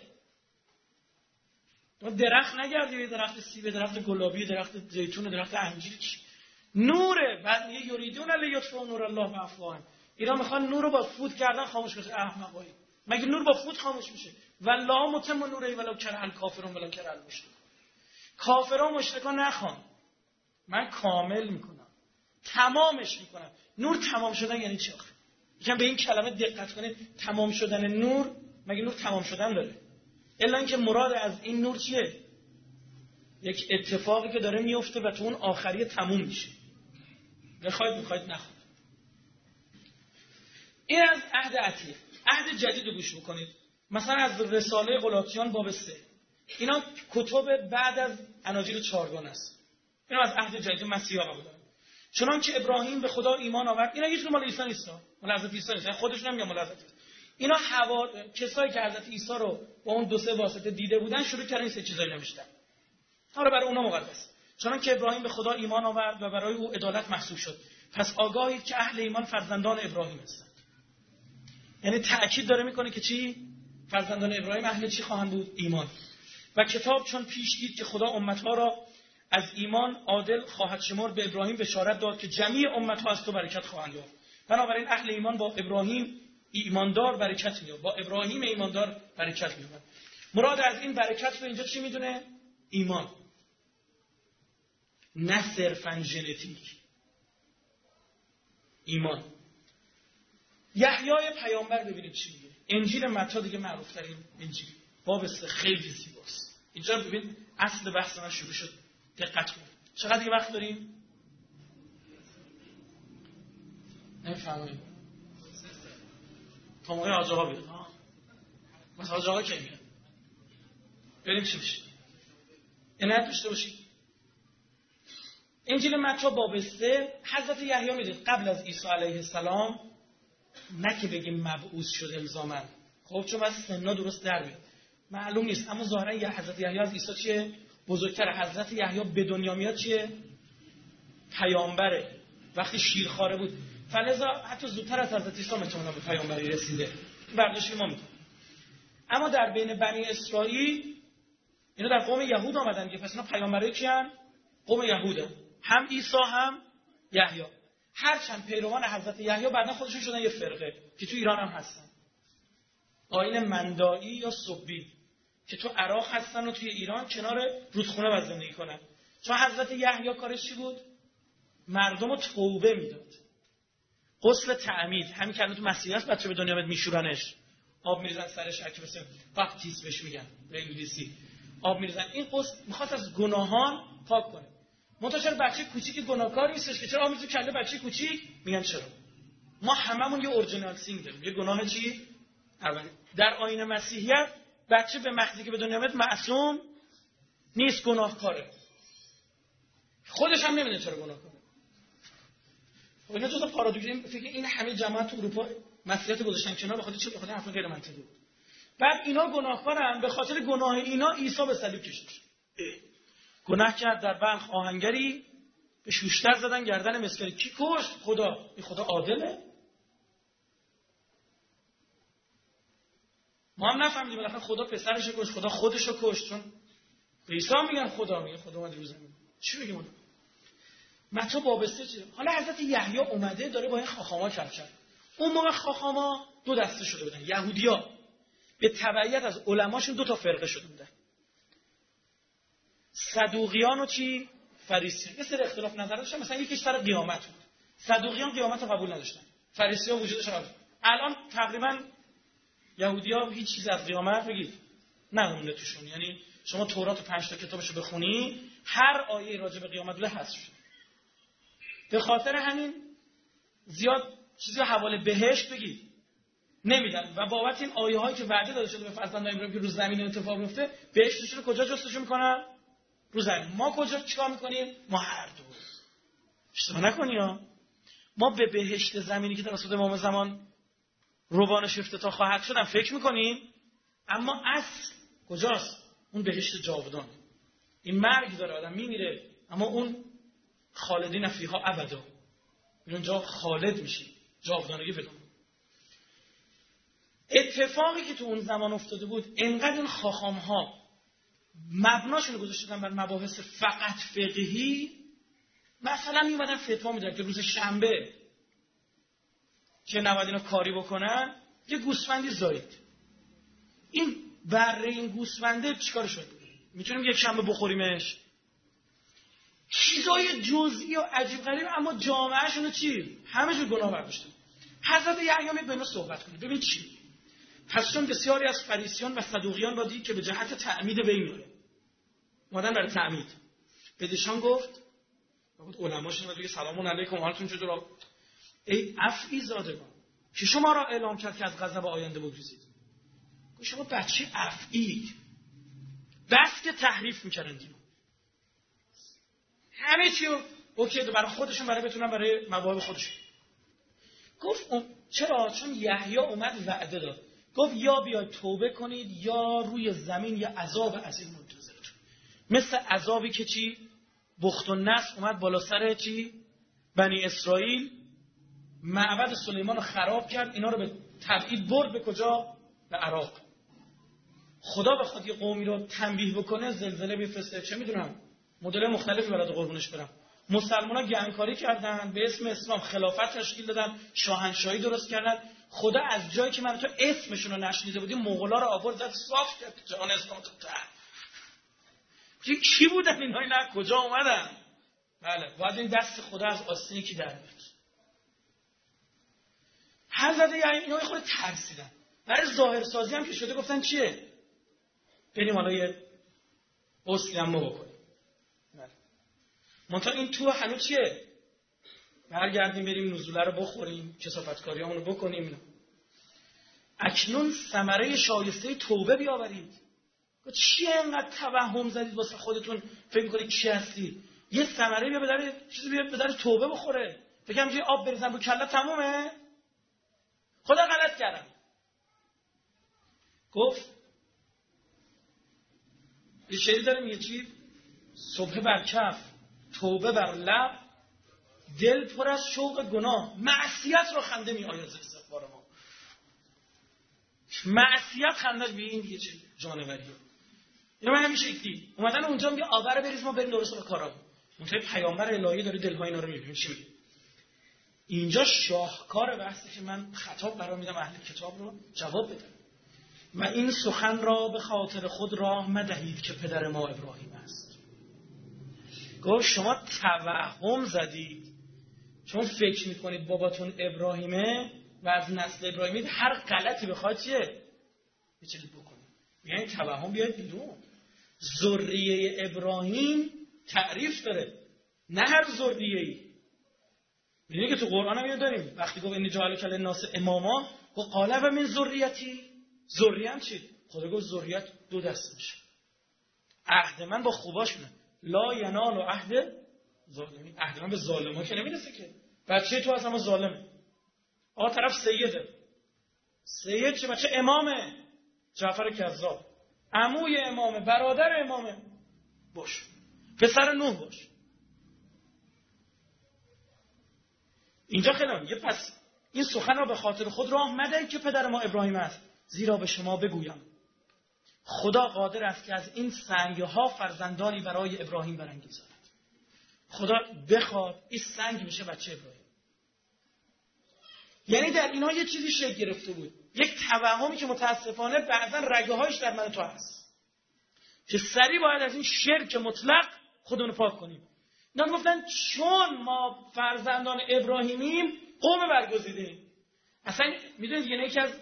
درخت نگردی، درخت سیب، درخت گلابی، درخت زیتون، درخت انجیر. نوره. بعد میگه یریدون لیطفئوا نور الله بافواههم. اینا میخوان نور رو با فوت کردن خاموش کنه. احمقایی. مگه نور با فوت خاموش میشه؟ والله متم نوره ولو کره الکافرون ولو کره المشرکون. کافرون مشرکان نخوان، من کامل میکنم، تمامش میکنم. نور تمام شدن یعنی چی آخه؟ یکم به این کلمه دقت کنید. تمام شدن نور، مگه نور تمام شدن داره؟ الا اینکه مراد از این نور چیه؟ یک اتفاقی که داره میفته و تو اون آخریه تموم میشه. میخواید نخواید. این از عهد عتیق. عهد جدید رو گوش بکنید. مثلا از رساله غلاطیان باب 3. اینا کتب بعد از اناجیل چهارگانه است. اینا از عهد جدید مسیحا قبول دارن. چنانکه ابراهیم به خدا ایمان آورد. اینا هیچ مال عیسی نیست. مال حضرت عیسی نیست. خودشون هم میگن مال حضرت عیسی. اینا کسایی که حضرت عیسی رو با اون 2-3 واسطه دیده بودن شروع کردن این سه چیزا نوشتن. حالا برای اونا مقدس. چنانکه ابراهیم به خدا ایمان آورد و برای او عدالت محسوب شد. پس آگاهید که اهل ایمان فرزندان ابراهیم هستند. یعنی تأکید داره میکنه که چی؟ فرزندان ابراهیم اهل چی خواهند بود؟ ایمان. و کتاب چون پیش دید که خدا امتها را از ایمان عادل خواهد شمرد، به ابراهیم بشارت داد که جمیع امتها از تو برکت خواهند یافت. بنابراین اهل ایمان با ابراهیم ایماندار برکت می‌یابد. با ابراهیم ایماندار برکت می‌یابد. مراد از این برکت رو اینجا چی میدونه؟ ایمان. نه صرفاً ژنتیک. ایمان. یحیای پیامبر ببینید چی میگه. انجیل متی دیگه معروف ترین انجیل. باب 3 خیلی زیباست. اینجا ببین اصل بحث من شروع شد. دقت کنید. چقدر دیگه وقت داریم؟ نمی‌فهمم. تا موقع حاج آقا بیاد. مثلا حاج آقا کی میاد؟ بریم چی بشه؟ عنایت داشته باشید. انجیل متی باب 3 حضرت یحیی میدید قبل از عیسی علیه السلام، نه که بگیم مبعوث شد الزاماً. خب چون از سنا درست در میاد. معلوم نیست، اما ظاهرا یه حضرت یحیی از عیسی چیه؟ بزرگتر. حضرت یحیی به دنیا میاد چیه؟ پیامبره. وقتی شیرخواره بود. فلذا حتی زودتر از حضرت عیسی میتونه به پیامبری رسیده. برداشت ما میکنه. اما در بین بنی اسرائیل اینا در قوم یهود آمدن که پس اینا پیامبرای کیان؟ قوم یهودن. هم عیسی هم یحیی. هرچند پیروان حضرت یحیی بعداً خودشون شدن یه فرقه که تو ایران هم هستن. آیین مندایی یا صبی که تو عراق هستن و توی ایران کنار رودخونه باید زندگی کنن. چون حضرت یحیی کارش چی بود؟ مردم رو توبه میداد. غسل تعمید، همین که الان تو مسیحیت بچه به دنیا میاد میشورنش، آب میریزن سرش، هر کی مثلا باپتیسم بهش میگن به انگلیسی، آب میریزن. این غسل میخواد از گناهان پاک کنه. منتشر بچه کوچیک گناهکار نیستش که چرا آب میریزه کله بچه کوچیک؟ میگن چرا؟ ما هممون یه اورجینال سینگ داریم. یه گناه چی؟ اول در آیین مسیحیت بچه به محضی که به دنیا میاد معصوم نیست، گناهکاره. خودش هم نمیدونه چرا گناهکاره. خب اینا جزء پارادوکس. فکر این همه جماعت تو اروپا مسیحیت گذاشتن کنار به خاطر چی؟ به خاطر حرف غیر منطقی بود. بعد اینا گناهکارن، به خاطر گناه اینا عیسی به صلیب کشید. گناه کرد در بلخ آهنگری، به شوشتر زدن گردن مسکین. کی کشت؟ خدا. این خدا عادله؟ ما هم نفهمیدیم بالاخره خدا پسرش کشت، خدا خودش رو کشت. چون به عیسی میگن خدا، میگن خدا اومد رو زمین. چی بگیم اون؟ متی باب 3 چیه؟ حالا حضرت یحیی اومده داره با این خاخاما کار کرد. اون موقع خاخاما دو دسته شده بودن. یهودیا به تبعیت از علماشون دو تا فرقه شده بودن. صدوقیان و چی؟ فریسیان. یه سری اختلاف نظر داشتن. مثلا یکیش سر قیامت بود. صدوقیان قیامت رو قبول نداشتن. فریسیان وجودش رو قبول. الان تقریبا یهودی‌ها هیچ چیز از قیامت بگید نمونده توشون. یعنی شما تورات و 5 تا کتابشو بخونی، هر آیه راجع به قیامت له حذف شده. به خاطر همین زیاد چیزی حواله بهشت بگید نمیدن و بابت این آیه‌هایی که وعده داده شده به فرزندان ابراهیم که رو زمین اتفاق میفته، بهشتش رو کجا جستجو میکنن؟ رو زمین. ما کجا چیکار میکنیم؟ ما هر دو. اشتباه نکنی ها. ما به بهشت زمینی که توسط امام زمان روانش افتتاح خواهد شدن فکر میکنیم، اما اصل کجاست؟ اون بهشت جاودان. این مرگ داره، آدم میمیره، اما اون خالدین فیها ابدا، اونجا خالد میشی، جاودانگی پیدا. اتفاقی که تو اون زمان افتاده بود، انقدر این خاخام‌ها مبناشون گذاشتن بر مباحث فقط فقهی. مثلا میومدن فتوا میدادن که روز شنبه که نباید اینا کاری بکنن، یه گوسفندی زایید. این بره این گوسفنده چیکار شد؟ میتونیم یک شنبه بخوریمش؟ چیزای جزئی و عجیب غریب، اما جامعهشون چی؟ همه جور گناه برداشتن. حضرت یحیی میاد به اینا صحبت کنه. ببین چی؟ پس چون بسیاری از فریسیان و صدوقیان را دید که به جهت تعمید وی میره. اومدن برای تعمید. بدیشان گفت علماشون میگه سلام علیکم حالتون چطوره؟ ای افعی زادگان که شما را اعلام کرد که از غضب آینده بگریزید. گفت شما بچه افعی بس که تحریف میکردن دینو، همه چی رو اوکی برای خودشون، برای بتونن برای مباحث خودشون. گفت چرا؟ چون یحیی اومد وعده داد، گفت یا بیاید توبه کنید یا روی زمین یه عذاب عظیم منتظرتون، مثل عذابی که چی بخت و نصر اومد بالا سر چی بنی اسرائیل، معبد سلیمان رو خراب کرد، اینا رو به تبعید برد به کجا؟ به عراق. خدا بخواد یه قومی رو تنبیه بکنه زلزله بفرسته، چه میدونم مدل مختلفی برات قربونش برم. مسلمان‌ها گنگکاری کردن، به اسم اسلام خلافت تشکیل دادن، شاهنشاهی درست کردن. خدا از جایی که من تو اسمشون رو نشنیده بودیم مغولا رو آورد زد صاف کرد جهان اسلام تو کی بودن اینا؟ نه کجا اومدن؟ بله باید این دست خدا از آستینی که در بیاد. حضرت اینا خود ترسیدن. برای ظاهر سازی هم که شده گفتن چیه؟ بریم حالا یه غسلی هم ما بکنیم. منتها این تو هنوز چیه؟ برگردیم بریم نزوله رو بخوریم، کثافتکاریامون رو بکنیم. اکنون ثمره شایسته توبه بیاورید. چیه اینقدر توهم زدید واسه خودتون فکر می‌کنید کی هستید؟ یه ثمره بیا به در چیزی بیا به در توبه بخوره. فکر کنم آب بریزن رو کله تمومه؟ خدا غلط کردم. گفت یه شعری داره میگه چی؟ صبح بر کف، توبه بر لب، دل پر از شوق گناه، معصیت را خنده می آید ز استغفار ما. معصیت خنده می این دیگه چه جانوریه. اینا من همین شکلی اومدن اونجا میگه آبر بریز ما بریم درست به کارا. اونجا پیامبر الهی داره دلهای اینا رو میبینه چی میگه. اینجا شاهکار بحثی که من خطاب قرار میدم اهل کتاب رو جواب بدن. و این سخن را به خاطر خود راه مدهید که پدر ما ابراهیم است. گفت شما توهم زدید چون فکر میکنید باباتون ابراهیمه و از نسل ابراهیمید، هر غلطی بخواد چیه؟ یه چیزی بکنید. یعنی توهم بیاید بیرون. ذریه ابراهیم تعریف داره، نه هر ذریه‌ای. میدونی که تو قرآن هم داریم وقتی گفت انی جعلک للناس اماما و قال و من ذریتی. ذریه هم چی؟ خدا گفت ذریت دو دسته میشه. عهد من با خوباشونه. لا ینال عهد ظالمین. عهد من به ظالما که نمیرسه که. بچه تو از اما ظالمه. آقا طرف سیده. سید چه بچه؟ امامه. جعفر کذاب. عموی امامه، برادر امامه. باش. پسر نوح باش. اینجا خیلی میگه پس این سخن را به خاطر خود راه مدهید که پدر ما ابراهیم است، زیرا به شما بگویم خدا قادر است که از این سنگها فرزندانی برای ابراهیم برانگیزد. خدا بخواد این سنگ میشه بچه ابراهیم. یعنی در اینها یه چیزی شکل گرفته بود، یک توهمی که متاسفانه بعضا رگه هایش در من تو هست که سریع باید از این شرک مطلق خودمون رو پاک کنیم. اینا گفتن چون ما فرزندان ابراهیمیم قوم برگزیدیم. اصلا میدونید یکی از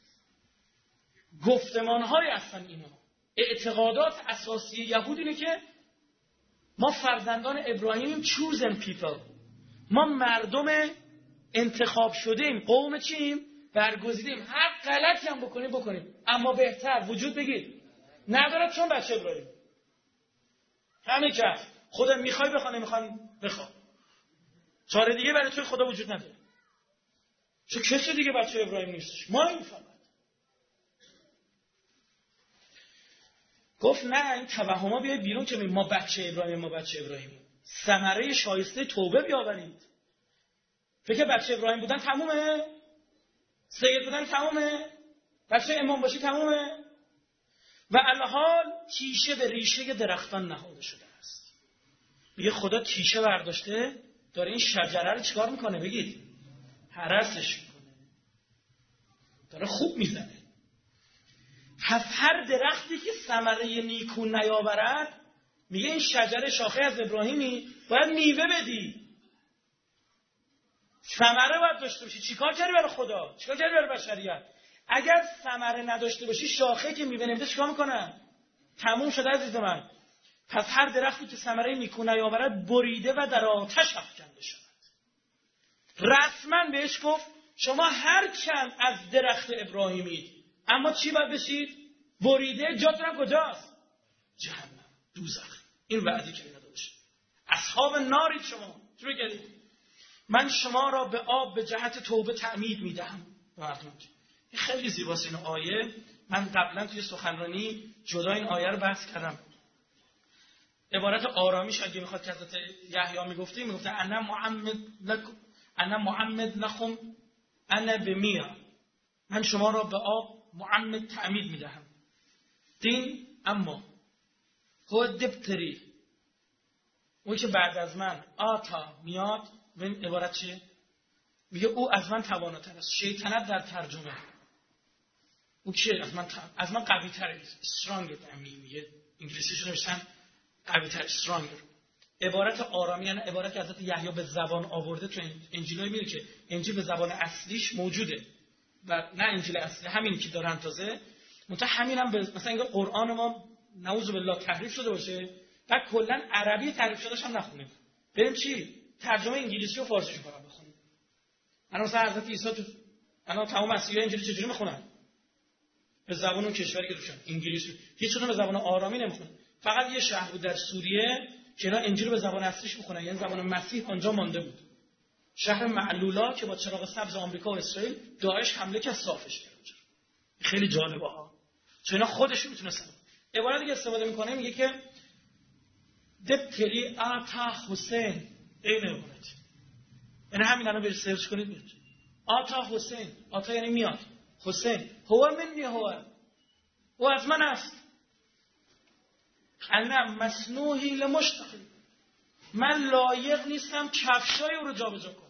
گفتمان‌های اصلا اینا اعتقادات اساسی یهود اینه که ما فرزندان ابراهیمیم، chosen people، ما مردم انتخاب شدیم، قوم چیم؟ برگزیدیم. هر غلطی هم بکنیم اما بهتر وجود بگیر ندارد چون بچه ابراهیم. همین که خدا میخوای بخواه نمیخوان بخواه، چاره دیگه برای توی خدا وجود نداره. چون کسی دیگه بچه ابراهیم نیستش، ما این فقط. گفت نه این توهما بیاید بیرون که ما بچه ابراهیمیم. ثمره شایسته توبه بیاورید. فکر بچه ابراهیم بودن تمومه؟ سید بودن تمومه؟ بچه امام باشی تمومه؟ و الحال تیشه به ریشه درختان نهاده شده است. میگه خدا تیشه برداشته داره این شجره رو چیکار میکنه؟ بگید هرسش میکنه، داره خوب میزنه. هر درختی که ثمره نیکو نیاورد، میگه این شجره شاخه از ابراهیمی باید میوه بدی، ثمره باید داشته باشی. چیکار کردی برای خدا؟ چیکار کردی برای بشریت؟ اگر ثمره نداشته باشی، شاخه که میوه نمیده چیکار میکنن؟ تموم شده عزیز من. پس هر درختی که ثمره نیکو نیاورد بریده و در آتش افکنده شود. رسما بهش گفت شما هر چند از درخت ابراهیمید، اما چی باید بشید؟ بریده. جاتون هم کجاست؟ جهنم، دوزخ. این وعده که داده باشه. اصحاب نارید شما. چی بگید؟ من شما را به آب به جهت توبه تعمید میدهم. مردم این خیلی زیباست این آیه. من قبلا توی سخنرانی جدا این آیه رو بحث کردم. عبارت آرامیش اگه میخواد که حضرت یحیی میگفته انا معمد لكم انا بمیا، من شما را به آب معمد تعمید میدهم. دین اما هو دبتری، اون که بعد از من آتا میاد. ببین عبارت چیه؟ میگه او از من تواناتر است. شیطنت در ترجمه او که از من قوی تره. استرانگ میگه انگلیسیش نوشتن قوی تر، استرانگ. عبارت آرامی یعنی عبارت که حضرت یحیی به زبان آورده تو انجیل میره که انجیل به زبان اصلیش موجوده و نه انجیل اصلی همین که دارن تازه منتها همینم به مثلا اینکه قرآن ما نعوذ بالله تحریف شده باشه و کلا عربی تحریف شدهش هم نخونیم، بریم چی ترجمه انگلیسی و فارسیشو فقط بخونیم. انا مثلا حضرت عیسی تو انا تمام مسیحا انجیل چجوری میخونن؟ به زبان اون کشوری که روشن انگلیسی، هیچ کدوم به زبان آرامی نمیخونن. فقط یه شهر بود در سوریه که اینا انجیل به زبان اصلیش میخونن، یعنی زبان مسیح آنجا مانده بود. شهر معلولا که با چراغ سبز آمریکا و اسرائیل داعش حمله کرد صافش کرد. خیلی جالبه ها، چون اینا خودشون میتونستن. عبارتی که استفاده میکنه میگه که دبتری آتا حسین. این عبارت یعنی همین الان برید سرچ کنید میاد آتا حسین. آتا یعنی میاد، حسین هو منی، هو از من است. انا مصنوعی لمشتقی، من لایق نیستم کفشای او رو جابجا کنم.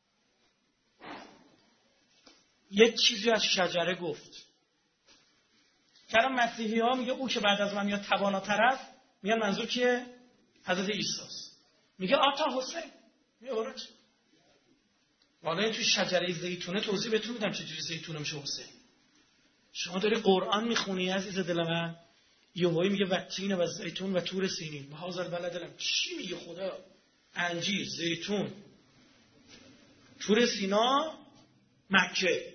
یک چیزی از شجره گفت. کلام مسیحی ها میگه او که بعد از من میاد تواناتر است. میگن منظور کیه؟ حضرت عیسی است. میگه آتا حسین. میگه والا این توی شجره زیتونه توضیح بهتون میدم چجوری زیتونه میشه حسین. شما داری قرآن میخونی عزیز دل من، یهویی میگه وتین و زیتون و طور سینین و هذا البلد الامین. چی میگه خدا؟ انجیر، زیتون، طور سینا، مکه.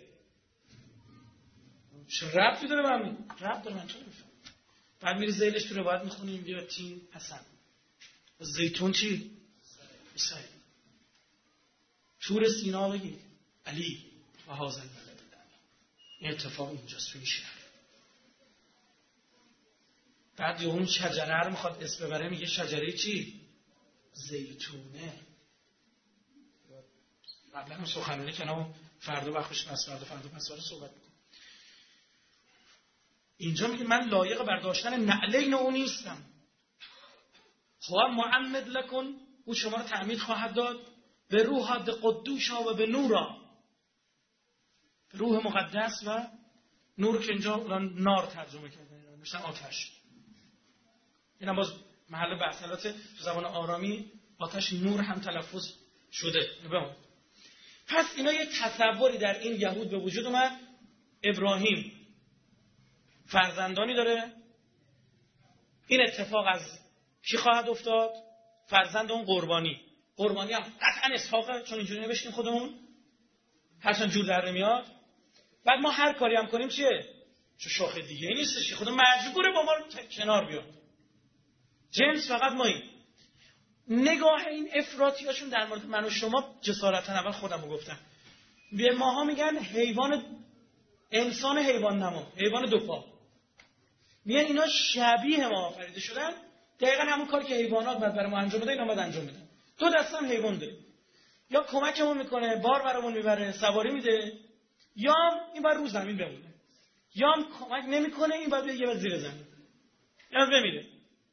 چه ربطی داره به من؟ ربط داره، من تو نمیفهم. بعد میری ذیلش تو روایت میخونی میگه وتین حسن و زیتون چی؟ حسین. طور سینا بگی علی و هذا البلد الامین. این اتفاق اینجاست توی شهر. بعد یه اون شجره رو میخواد اسم ببره میگه شجره چی؟ زیتونه. قبلا هم سخنرانی کنم فردا بخوش پس فردا پس صحبت میکنم. اینجا میگه من لایق برداشتن نعلین او نیستم. خواه معمد لکن، او شما رو تعمید خواهد داد به روح قدوشا و به نورا. روح مقدس و نور که اینجا نار ترجمه کردن، مثلا آتش. این باز محل بحث تو زبان آرامی آتش نور هم تلفظ شده. پس اینا یه تصوری در این یهود به وجود اومد. ابراهیم فرزندانی داره، این اتفاق از کی خواهد افتاد؟ فرزند اون قربانی هم قطعا اسحاقه، چون اینجوری نوشتیم خودمون هرچند جور در نمیاد. بعد ما هر کاری هم کنیم چیه؟ چه شاخه دیگه ای نیستش، خدا مجبوره با ما کنار بیاد. جنس فقط ماییم. نگاه این افراطیاشون در مورد من و شما جسارتا اول خودمو گفتم. به ماها میگن حیوان، انسان حیوان نما، حیوان دو پا. میگن اینا شبیه ما آفریده شدن، دقیقا همون کاری که حیوانات باید برای ما انجام بدن اینا باید انجام بدن. دو دسته هم حیوان داریم، یا کمکمون میکنه بار برامون میبره سواری میده، یا این باید رو زمین بمونه، یا کمک نمیکنه این باید یه زیر زمین یا بمیره.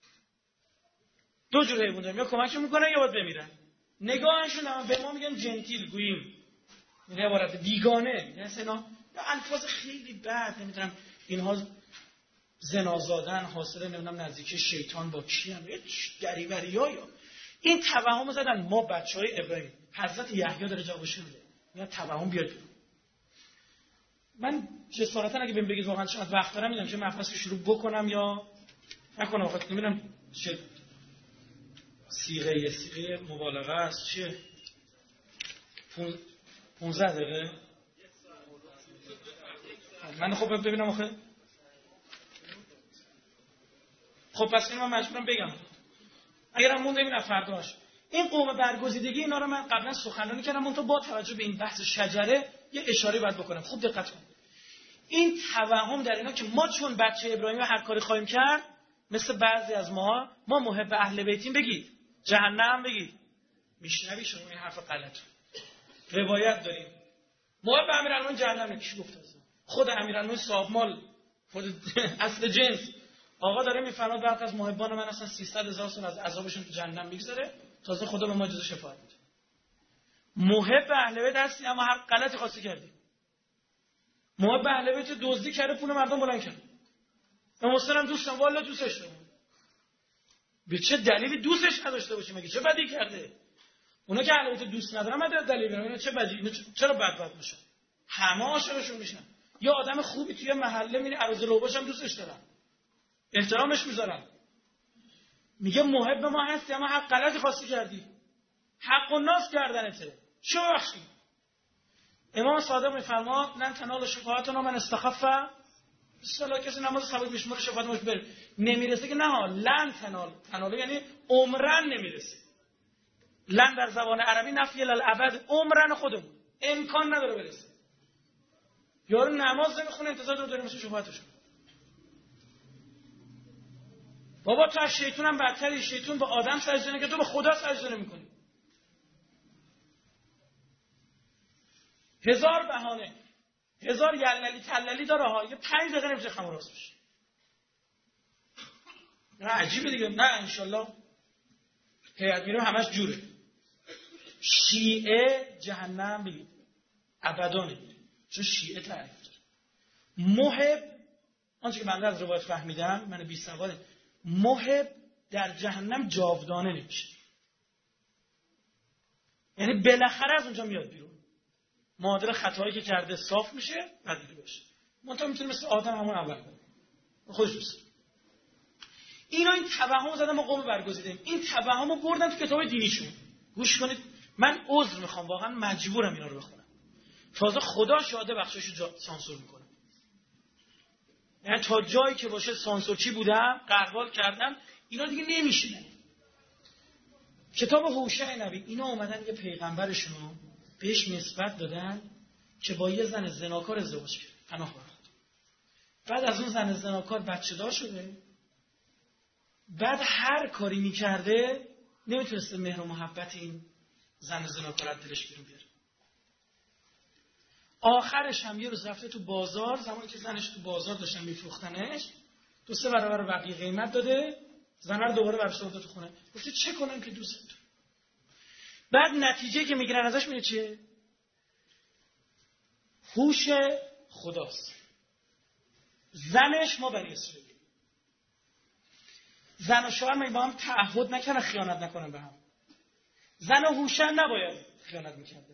دو جور حیوان داریم، یا کمکشون میکنن یا باید بمیرن. نگاهشون هم به ما میگن جنتیل گوییم، این عبارت بیگانه، یعنی اینا الفاظ خیلی بد. نمیدونم اینها زنا زادن حاصل نمیدونم نزدیکی شیطان با کی هم دریوری‌ها، یا این توهم زدن ما بچهای ابراهیم. حضرت یحیی داره جوابش میده، میگه توهم بیاد. من جسارتا اگه بهم بگید واقعا چقدر وقت دارم میدم چه مفصل شروع بکنم یا نکنم، وقت نمیدونم چه صیغه مبالغه است. چیه؟ 15 دقیقه. من خب ببینم آخه. خب پس اینو من مجبورم بگم. اگرم مونده ببینم فرداش. این قوم برگزیدگی اینا رو من قبلا سخنرانی کردم، اون تو با توجه به این بحث شجره یه اشاره باید بکنم. خوب دقت کن. این توهم در اینا که ما چون بچه ابراهیم هر کاری خواهیم کرد، مثل بعضی از ما محب اهل بیتیم بگید، جهنم بگید. میشنوی شما این حرف غلط. روایت داریم محب امیرالمومنین جهنم نکش گفت از خود امیرالمومنین صاحب مال، خود اصل جنس آقا داره میفرماد برخی از محبان من اصلا 300,000 سال از عذابشون تو جهنم میگذره، تازه خدا به ما اجازه شفاعت میده. محب اهل بیت هستی اما هر غلطی خواستی کردی. محب اهل بیت دزدی کرده پول مردم بلند کرد. من مثلا دوستم والا دوستش دارم. به چه دلیلی دوستش نداشته باشه؟ مگه چه بدی کرده؟ اونا که اهل بیت دوست ندارن من دلیل میارم. اینا چه بدی؟ اینا چرا بد میشن؟ همه عاشقشون میشن. یا آدم خوبی توی محله میره عروض روباش هم دوستش دارن. احترامش میذارن. میگه محب ما هستی اما حق غلطی خواستی کردی. حق الناس گردنته. چه بخشی؟ امام صادق میفرماد لن تنالوا شفاعتنا من استخف بالصلاه. کسی نماز ثابت میشماره شفاعتش بره نمیرسه که نه ها لن تنال یعنی عمرن نمیرسه. لن در زبان عربی نفی للابد، عمرن خودمون امکان نداره برسه. یارو نماز نمیخونه انتظار داره مثل شفاعتش. بابا تو از شیطان هم بدتری. شیطان به آدم سجده نمیکنه که تو به خدا سجده نمیکنی. هزار بهانه، هزار یللی تللی داره ها. یه 5 دقیقه نمیشه خمر راست بشه. نه عجیبه دیگه. نه انشالله هیئت میرم همش جوره. شیعه جهنم بگید ابدا نمیره، چون شیعه تعریف داره. محب آنچه که من از روایت فهمیدم، من بی سواله، محب در جهنم جاودانه نمیشه. یعنی بالاخره از اونجا میاد بیرون، معادل خطایی که کرده صاف میشه، پذیرا بشه. منتها میتونه مثل آدم همون اول کنه خودش بس. اینا این توهم زدن ما قوم برگزیدیم. این توهمو بردن تو کتاب دینیشون. گوش کنید، من عذر میخوام، واقعا مجبورم اینا رو بخونم. تازه خدا شاهده بخشش سانسور میکنه. یعنی تا جایی که باشه سانسورچی بودم، قربال کردم، اینا دیگه نمیشه. کتاب هوشع نبی، اینا اومدن یه پیغمبرشونو بهش نسبت دادن که با یه زن زناکار ازدواج کرد، پناه برد. بعد از اون زن زناکار بچه دار شده. بعد هر کاری میکرده نمیتونسته مهر و محبت این زن زناکار از دلش بیرون بیاره. آخرش هم یه روز رفته تو بازار، زمانی که زنش تو بازار داشتن میفروختنش، 2-3 برابر بقیه قیمت داده، زن رو دوباره برش داده تو خونه. گفته چه کنم که دوست دارم. بعد نتیجه که میگیرن ازش میره چیه؟ هوش خداست. زنش ما بنی اسرائیل. زن و شوهر ما با هم تعهد نکنن خیانت نکنن به هم. زن و هوش نباید خیانت میکرده.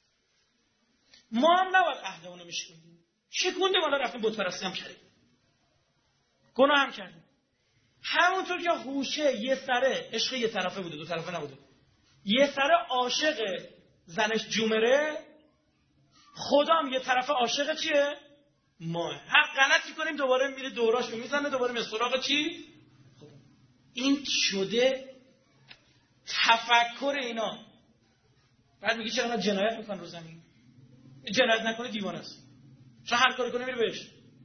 ما هم نباید عهدمون رو میشکندیم. شکوندیم، حالا رفتیم بت پرستی هم کردیم. گناه هم کردیم. همونطور که هوشه یه سره عشق یه طرفه بوده، 2 طرفه نبوده. یه سره عاشق زنش جومره، خدا هم یه طرفه عاشق چیه؟ ما. هر غلطی کنیم دوباره میره دوراشو میزنه، دوباره میره سراغ چی؟ خدا. این شده تفکر اینا. بعد میگه چرا جنایت میکنن رو زمین؟ جنایت نکنه دیوانه است. چون هر کاری کنه میره بهش.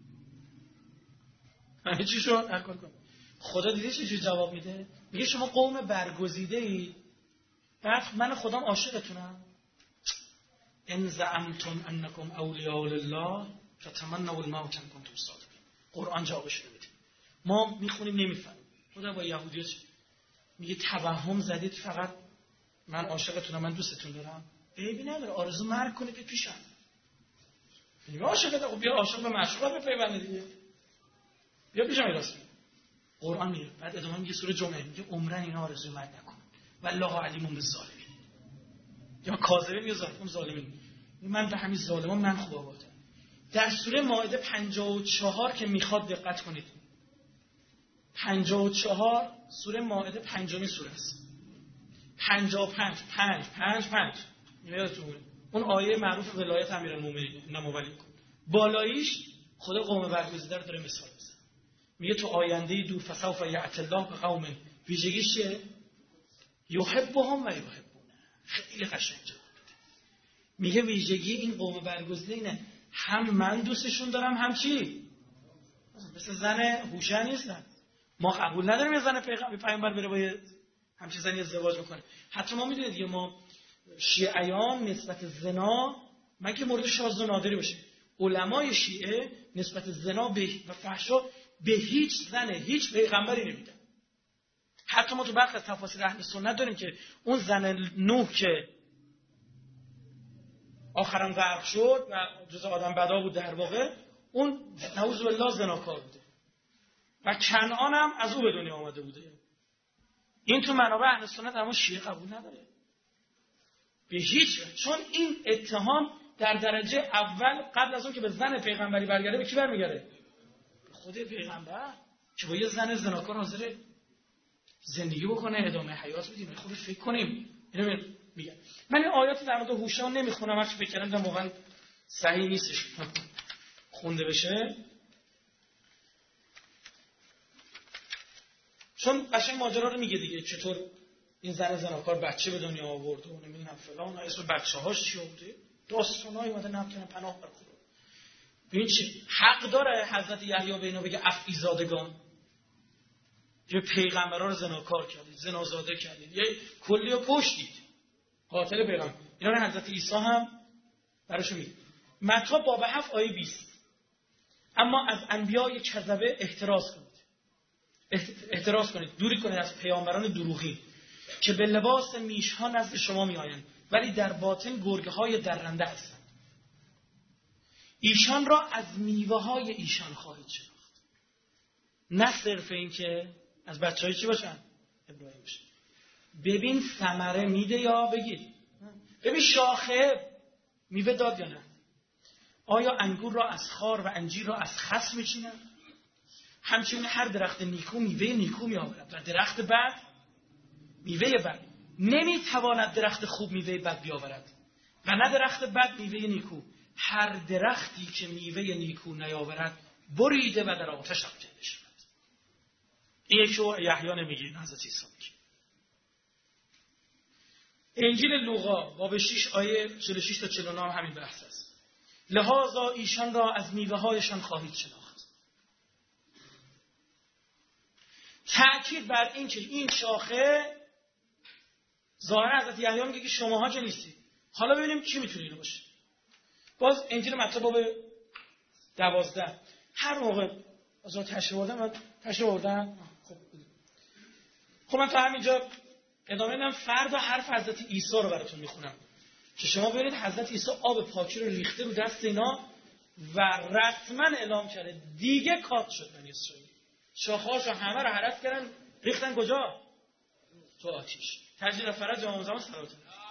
همه چی شو هر کار کنه. خدا دیده چه جواب میده؟ میگه شما قوم برگزیده ای. بعد من خودم عاشقتونم. ان زعمتم انکم اولیاء لله فتمنوا الموت ان کنتم صادقین. قرآن جوابش میده. ما میخونیم نمیفهمیم. خدا با یهودی‌ها میگه توهم زدید فقط من عاشقتونم، من دوستتون دارم. عیبی نداره، آرزو مرگ کنه که پیشم. میگه عاشقت، خب بیا عاشق به معشوقت بپیوند دیگه. بیا پیشم راست. قرآن میگه، بعد ادامه میگه سوره جمعه میگه عمرن اینا آرزو مرگ نکن. والله علیم بالظالمین. یا کاذبین یا ظالمین. من به همین ظالمان من خوب آوردم. در سوره مائده 54 که میخواد دقت کنید. 54 سوره مائده 5مین سوره است. 55 5 5 5 یادتونه اون آیه معروف ولایت امیرالمومنین انما ولیکم، بالاییش خدا قوم برگزیده رو داره مثال میزنه. میگه تو آینده دور فسوف یأتی الله بقوم، ویژگیش چیه؟ یحبهم و یحبونه. خیلی قشنگ جواب میده. میگه ویژگی این قوم برگزیده اینه هم من دوستشون دارم هم چی؟ مثل زن هوشع نیستن. ما قبول نداریم یه زن پیغمبر بره با همچین زنی ازدواج بکنه. حتی ما میدونید دیگه ما شیعیان نسبت زنا مگه مورد شاذ و نادری باشه، علمای شیعه نسبت زنا و فحشا به هیچ زن هیچ پیغمبری نمیدن. حتی ما تو برخی از تفاسیر اهل سنت داریم که اون زن نوح که آخرام غرق شد و جزء آدم بدا بود در واقع، اون نعوذ بالله زناکار بوده و کنعان هم از او به دنیا آمده بوده. این تو منابع اهل سنت اما شیعه قبول نداره به هیچ وجه، چون این اتهام در درجه اول قبل از اون که به زن پیغمبری برگرده به کی برمیگرده؟ به خود پیغمبر که با یه زن زناکار حاضر زندگی بکنه، ادامه حیات بدیم. خودت فکر کنیم. اینو میگم. من این آیات در مورد هوشع نمیخونم، هرچی فکر کردم واقعا صحیح نیستش خونده بشه، چون قشنگ ماجرا رو میگه دیگه چطور این زن زناکار بچه به دنیا آورده و نمیدونم فلان، اسم بچه‌هاش چی بوده، داستانای اومده نمیتونه پناه بر خدا. ببین چی حق داره حضرت یحیی به اینا بگه افعی زادگان که پیغمبرا رو زناکار کردید، زنازاده کردید، یه کلی رو کشتید، قاتل پیغمبر. اینا رو حضرت عیسی هم براشو میگه. متی باب 7 آیه 20. اما از انبیای کذبه احتراز کنید، دوری کنید از پیامبران دروغین که به لباس میشها نزد شما میآیند ولی در باطن گرگه‌های درنده هستند. ایشان را از میوه‌های ایشان خواهید شناخت. نه صرف این که از بچه‌های چی باشن؟ ابراهیم باشن. ببین ثمره میده یا بگید. ببین شاخه میوه داد یا نه. آیا انگور را از خار و انجیر را از خس میچینند؟ همچنین هر درخت نیکو میوه نیکو میآورد و درخت بد میوه بد. نمیتواند درخت خوب میوه بد بیاورد و نه درخت بد میوه نیکو. هر درختی که میوه نیکو نیاورد بریده و در آتش افکنده شود. این یکیو یحیی نمیگه، حضرت عیسی میگه. انجیل لوقا باب 6 آیه 46 تا 49 همین بحث است. لذا ایشان را از میوه هایشان خواهید شناخت. تأکید بر این که این شاخه ظاهر حضرت یحیی میگه که شماها که نیستید. حالا ببینیم کی میتونه اینو باشه. باز انجیل متی باب 12 هر موقع از تشریح بردم خب من تا همینجا ادامه میدم. فردا حرف حضرت عیسی رو براتون میخونم که شما ببینید حضرت عیسی آب پاکی رو ریخته رو دست اینا و رسما اعلام کرده دیگه کات شد بنی اسرائیل. شاخه‌هاشو همه رو حرف کردن ریختن کجا؟ تو آتیش. تجلیل فرج امام زمان صلوات الله.